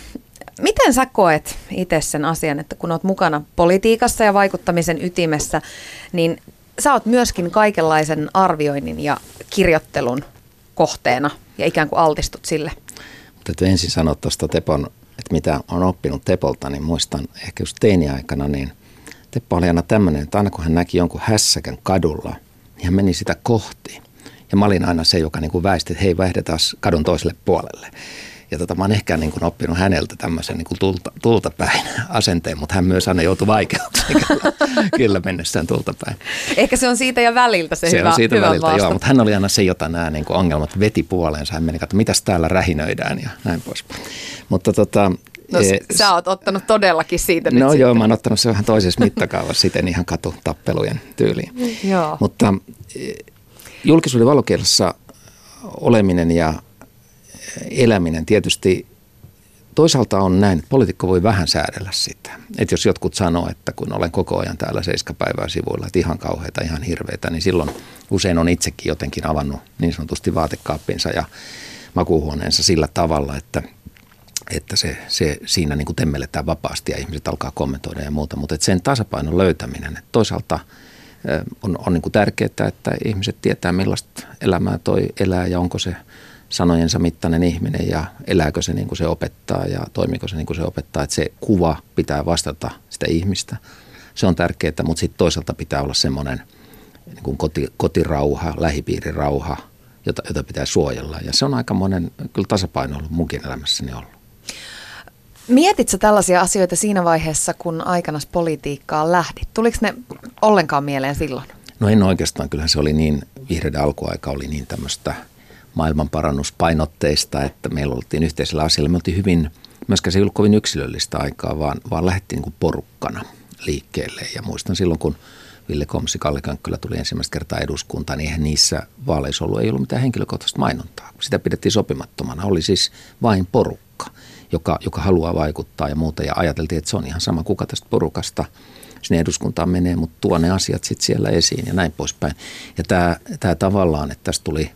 miten sä koet itse sen asian, että kun oot mukana politiikassa ja vaikuttamisen ytimessä, niin sä oot myöskin kaikenlaisen arvioinnin ja kirjoittelun kohteena ja ikään kuin altistut sille? Täytyy ensin sanoa tuosta Tepon, että mitä on oppinut Tepolta, niin muistan ehkä just teini-aikana, niin Teppo oli aina tämmöinen, että aina kun hän näki jonkun hässäkän kadulla, niin hän meni sitä kohti. Ja mä olin aina se, joka niin kuin väisti, että hei, vaihdetaan kadun toiselle puolelle. Ja tota, mä oon ehkä niin kuin oppinut häneltä tämmöisen niin kuin tulta, tultapäin asenteen, mutta hän myös aina joutui vaikeuksiin kyllä, kyllä mennessään tultapäin. Ehkä se on siitä ja väliltä se, se hyvä, on siitä hyvä väliltä, vasta. joo, mutta hän oli aina se, jota nämä niin kuin ongelmat veti puoleensa. Hän meni katsomaan, mitäs täällä rähinöidään ja näin pois. Mutta tota... No e, sä oot ottanut todellakin siitä no nyt No sitten. joo, mä oon ottanut se vähän toisessa mittakaavassa siten ihan katutappelujen tyyliin. Joo. Mutta julkisuuden valokeilassa oleminen ja eläminen tietysti toisaalta on näin, että poliitikko voi vähän säädellä sitä. Että jos jotkut sanoo, että kun olen koko ajan täällä seiskapäivää sivuilla, että ihan kauheita, ihan hirveitä, niin silloin usein on itsekin jotenkin avannut niin sanotusti vaatekaappinsa ja makuuhuoneensa sillä tavalla, että että se, se siinä niin kuin temmelletään vapaasti ja ihmiset alkaa kommentoida ja muuta, mutta sen tasapainon löytäminen, että toisaalta on, on niin kuin tärkeää, että ihmiset tietää millaista elämää toi elää ja onko se sanojensa mittainen ihminen ja elääkö se niin kuin se opettaa ja toimiko se niin kuin se opettaa, että se kuva pitää vastata sitä ihmistä. Se on tärkeää, mutta sitten toisaalta pitää olla semmoinen niin kuin koti, kotirauha, lähipiirirauha, jota, jota pitää suojella. Ja se on aika monen kyllä tasapaino ollut munkin elämässäni ollut. Mietitkö tällaisia asioita siinä vaiheessa, kun aikanaan politiikkaan lähdit? Tuliko ne ollenkaan mieleen silloin? No en oikeastaan. Kyllähän se oli niin, vihreiden alkuaika oli niin tämmöistä maailmanparannuspainotteista, että meillä oltiin yhteisellä asialla. Me oltiin hyvin, myöskään se ei ollut kovin yksilöllistä aikaa, vaan, vaan lähdettiin niin kuin porukkana liikkeelle. Ja muistan silloin, kun Ville Komsi, Kalle Könkkölä tuli ensimmäistä kertaa eduskuntaan, niin eihän niissä vaaleissa ollut, ei ollut mitään henkilökohtaista mainontaa. Sitä pidettiin sopimattomana. Oli siis vain porukka, joka, joka haluaa vaikuttaa ja muuta. Ja ajateltiin, että se on ihan sama, kuka tästä porukasta sinne eduskuntaan menee, mutta tuo ne asiat sitten siellä esiin ja näin poispäin. Ja tämä, tämä tavallaan, että tästä tuli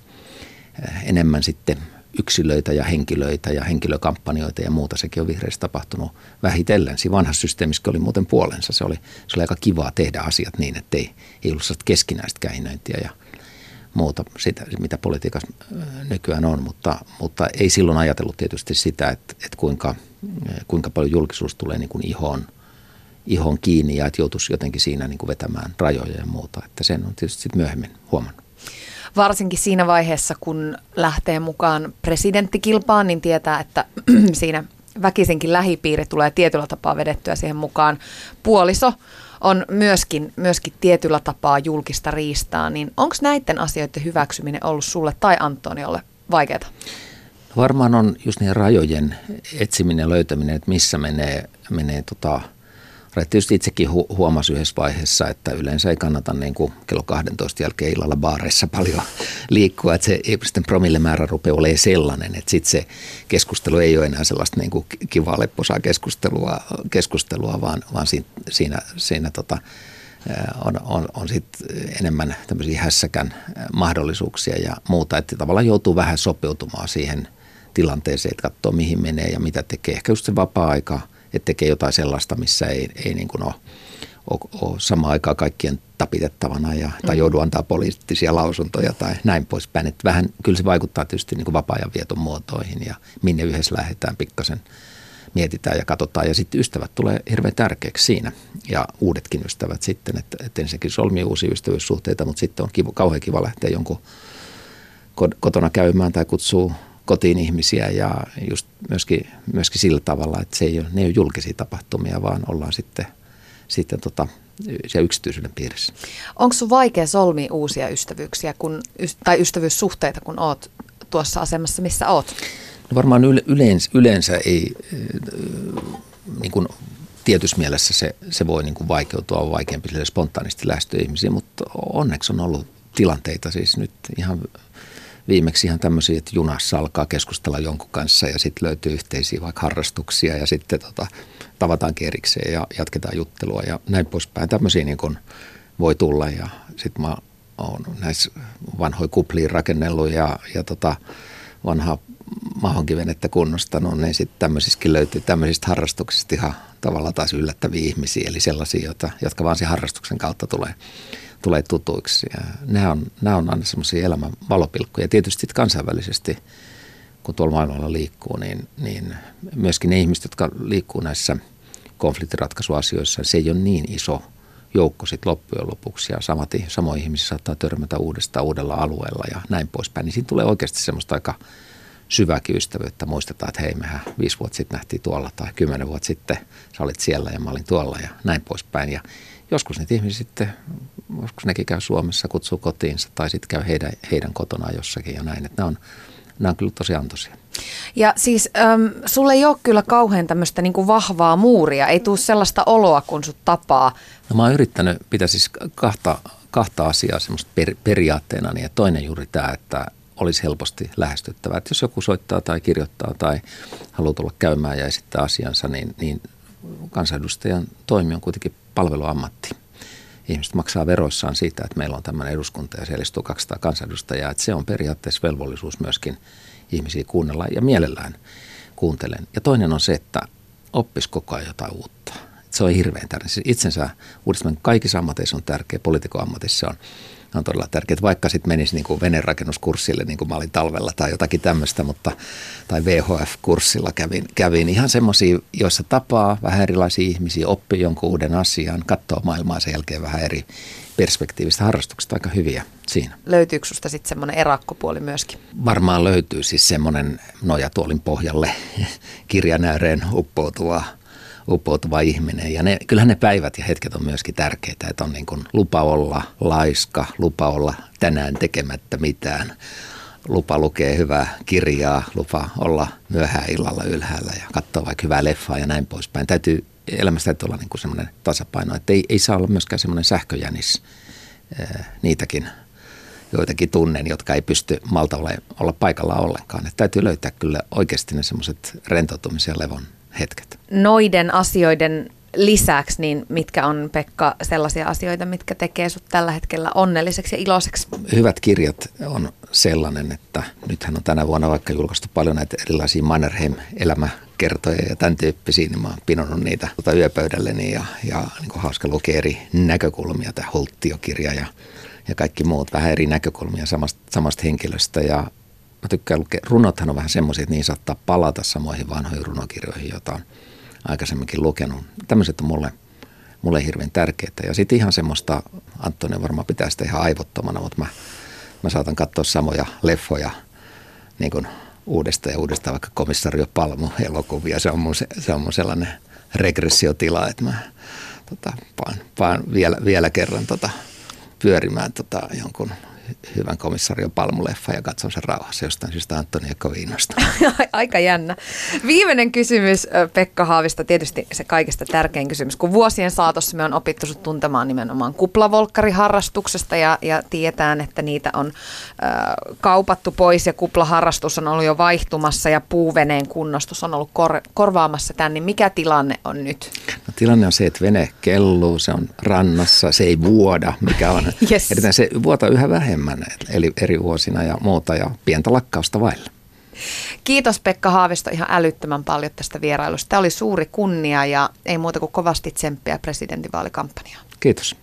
enemmän sitten yksilöitä ja henkilöitä ja henkilökampanjoita ja muuta. Sekin on vihreissä tapahtunut vähitellen. Siinä vanhassa systeemissä oli muuten puolensa. Se oli, se oli aika kivaa tehdä asiat niin, että ei, ei ollut sellaista keskinäistä kähinöintiä ja muuta, sitä, mitä politiikassa nykyään on. Mutta, mutta ei silloin ajatellut tietysti sitä, että, että kuinka, kuinka paljon julkisuus tulee niin kuin ihoon, ihoon kiinni ja että joutuisi jotenkin siinä niin kuin vetämään rajoja ja muuta. Että sen on tietysti sitten myöhemmin huomannut. Varsinkin siinä vaiheessa, kun lähtee mukaan presidenttikilpaan, niin tietää, että siinä väkisinkin lähipiiri tulee tietyllä tapaa vedettyä siihen mukaan. Puoliso on myöskin, myöskin tietyllä tapaa julkista riistaa, niin onko näiden asioiden hyväksyminen ollut sulle tai Antoniolle vaikeaa? Varmaan on just niiden rajojen etsiminen ja löytäminen, että missä menee, menee tota, tietysti itsekin hu- huomasi yhdessä vaiheessa, että yleensä ei kannata niin kuin kello kaksitoista jälkeen illalla baareissa paljon liikkua, että se sitten promillemäärä rupeaa olemaan sellainen, että sitten se keskustelu ei ole enää sellaista niin kuin kivaa lepposaa keskustelua, keskustelua vaan, vaan siinä, siinä, siinä tota, on, on, on sitten enemmän tämmöisiä hässäkän mahdollisuuksia ja muuta, että tavallaan joutuu vähän sopeutumaan siihen tilanteeseen, että katsoo mihin menee ja mitä tekee. Ehkä just se vapaa-aika, että tekee jotain sellaista, missä ei, ei niin kuin ole, ole, ole samaan aikaan kaikkien tapitettavana ja, tai joudu antaa poliittisia lausuntoja tai näin poispäin. Että vähän, kyllä se vaikuttaa tietysti niin kuin vapaa-ajan vieton muotoihin ja minne yhdessä lähdetään, pikkasen mietitään ja katsotaan. Ja sitten ystävät tulee hirveän tärkeäksi siinä ja uudetkin ystävät sitten, että, että ensinnäkin solmii uusia ystävyyssuhteita, mutta sitten on kiva, kauhean kiva lähteä jonkun kotona käymään tai kutsuu kotiin ihmisiä ja just myöskin, myöskin sillä tavalla, että se ei ole, ne ei ole julkisia tapahtumia, vaan ollaan sitten, sitten tota, siellä yksityisyyden piirissä. Onko sun vaikea solmia uusia ystävyyksiä kun, tai ystävyyssuhteita, kun oot tuossa asemassa, missä oot? No varmaan yleensä, yleensä ei, niin kuin tietyssä mielessä se, se voi niin kuin vaikeutua, on vaikeampi spontaanisti lähestyä ihmisiä, mutta onneksi on ollut tilanteita siis nyt ihan viimeksi ihan tämmöisiä, että junassa alkaa keskustella jonkun kanssa ja sitten löytyy yhteisiä vaikka harrastuksia ja sitten tota, tavataan erikseen ja jatketaan juttelua ja näin poispäin. Tämmöisiä niin kuin voi tulla ja sitten mä oon näissä vanhoja kupliin rakennellut ja, ja tota, vanhaa mahonkivenettä kunnostanut, niin sitten tämmöisissäkin löytyy tämmöisistä harrastuksista ihan tavallaan taas yllättäviä ihmisiä, eli sellaisia, joita, jotka vaan sen harrastuksen kautta tulee. tulee tutuiksi. Ja nämä, on, nämä on aina semmoisia elämän valopilkkuja. Ja tietysti kansainvälisesti, kun tuolla maailmalla liikkuu, niin, niin myöskin ne ihmiset, jotka liikkuu näissä konfliktiratkaisuasioissa, se ei ole niin iso joukko sitten loppujen lopuksi. Ja samat, samoja ihmisiä saattaa törmätä uudestaan uudella alueella ja näin poispäin. Niin siinä tulee oikeasti semmoista aika syvääkin ystävyyttä. Muistetaan, että hei, mehän viisi vuotta sitten nähtiin tuolla tai kymmenen vuotta sitten sä olit siellä ja mä olin tuolla ja näin poispäin. Ja joskus niitä ihmisiä sitten, joskus nekin käy Suomessa, kutsuu kotiinsa tai sitten käy heidän, heidän kotonaan jossakin ja näin. Että nämä on, nämä on kyllä tosi antoisia. Ja siis äm, sulle ei ole kyllä kauhean tämmöistä niin kuin vahvaa muuria, ei tule sellaista oloa, kun sut tapaa. No mä oon yrittänyt pitää siis kahta, kahta asiaa semmoista per, periaatteena, niin toinen juuri tämä, että olisi helposti lähestyttävää. Että jos joku soittaa tai kirjoittaa tai haluaa tulla käymään ja esittää asiansa, niin, niin kansanedustajan toimi on kuitenkin palveluammatti. Ihmiset maksaa veroissaan siitä, että meillä on tämmöinen eduskunta ja siellä istuu kaksisataa kansanedustajaa. Että se on periaatteessa velvollisuus myöskin ihmisiä kuunnella ja mielellään kuuntelen. Ja toinen on se, että oppisi koko ajan jotain uutta. Se on hirveän tärkeää. Siis itsensä uudistaminen kaikissa ammateissa on tärkeä, poliitikon ammatissa on, on todella tärkeää. Vaikka sitten menisi niin kuin veneenrakennuskurssille, niin kuin mä olin talvella tai jotakin tämmöistä, mutta, tai V H F-kurssilla kävin, kävin ihan semmoisia, joissa tapaa vähän erilaisia ihmisiä, oppii jonkun uuden asian, katsoo maailmaa sen jälkeen vähän eri perspektiivistä, harrastukset aika hyviä siinä. Löytyykö susta sitten semmoinen erakkopuoli myöskin? Varmaan löytyy siis semmoinen nojatuolin pohjalle kirjan ääreen uppoutuva, uppoutuva ihminen. Ja ne, kyllähän ne päivät ja hetket on myöskin tärkeitä, että on niin kuin lupa olla laiska, lupa olla tänään tekemättä mitään, lupa lukea hyvää kirjaa, lupa olla myöhään illalla ylhäällä ja katsoa vaikka hyvää leffaa ja näin poispäin. Täytyy elämässä täytyy olla niin kuin semmoinen tasapaino, että ei, ei saa olla myöskään semmoinen sähköjänis. Niitäkin joitakin tunnen, jotka ei pysty malta olla, olla paikalla ollenkaan. Että täytyy löytää kyllä oikeasti ne semmoiset rentoutumisen ja levon hetket. Noiden asioiden lisäksi, niin mitkä on, Pekka, sellaisia asioita, mitkä tekee sut tällä hetkellä onnelliseksi ja iloiseksi? Hyvät kirjat on sellainen, että nythän on tänä vuonna vaikka julkaistu paljon näitä erilaisia Mannerheim-elämäkertoja ja tämän tyyppisiä, niin mä oon pinonnut niitä tuota yöpöydälleni ja, ja niin kuin hauska lukea eri näkökulmia, tämä Holttio-kirja ja, ja kaikki muut, vähän eri näkökulmia samasta, samasta henkilöstä ja mä tykkään lukea, runothan on vähän semmoisia, että niin saattaa palata samoihin vanhoihin runokirjoihin, joita on aikaisemminkin lukenut. Tämmöiset on mulle, mulle hirveän tärkeitä. Ja sitten ihan semmoista, Anttonen varmaan pitää sitä ihan aivottomana, mutta mä, mä saatan katsoa samoja leffoja niin kuin uudestaan ja uudestaan vaikka Komissario Palmu-elokuvia. Se on mun, se on mun sellainen regressiotila, että mä tota, paan, paan vielä, vielä kerran tota, pyörimään tota, jonkun hyvän Komissario Palmu-leffa ja katson sen rauhassa jostain syystä Anttonia Koviinosta. Aika jännä. Viimeinen kysymys, Pekka Haavisto, tietysti se kaikista tärkein kysymys. Kun vuosien saatossa me on opittu sut tuntemaan nimenomaan kuplavolkkariharrastuksesta ja, ja tietään, että niitä on äh, kaupattu pois ja kuplaharrastus on ollut jo vaihtumassa ja puuveneen kunnostus on ollut kor- korvaamassa tämän, niin mikä tilanne on nyt? No, tilanne on se, että vene kelluu, se on rannassa, se ei vuoda, mikä on. Yes. Erittäin se vuotaa yhä vähemmän. Eli eri vuosina ja muuta ja pientä lakkausta vailla. Kiitos Pekka Haavisto ihan älyttömän paljon tästä vierailusta. Tämä oli suuri kunnia ja ei muuta kuin kovasti tsemppiä presidentinvaalikampanjaan. Kiitos.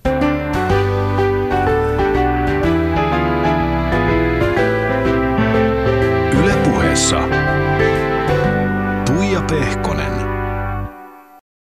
Yle Puheessa Tuija Pehkonen.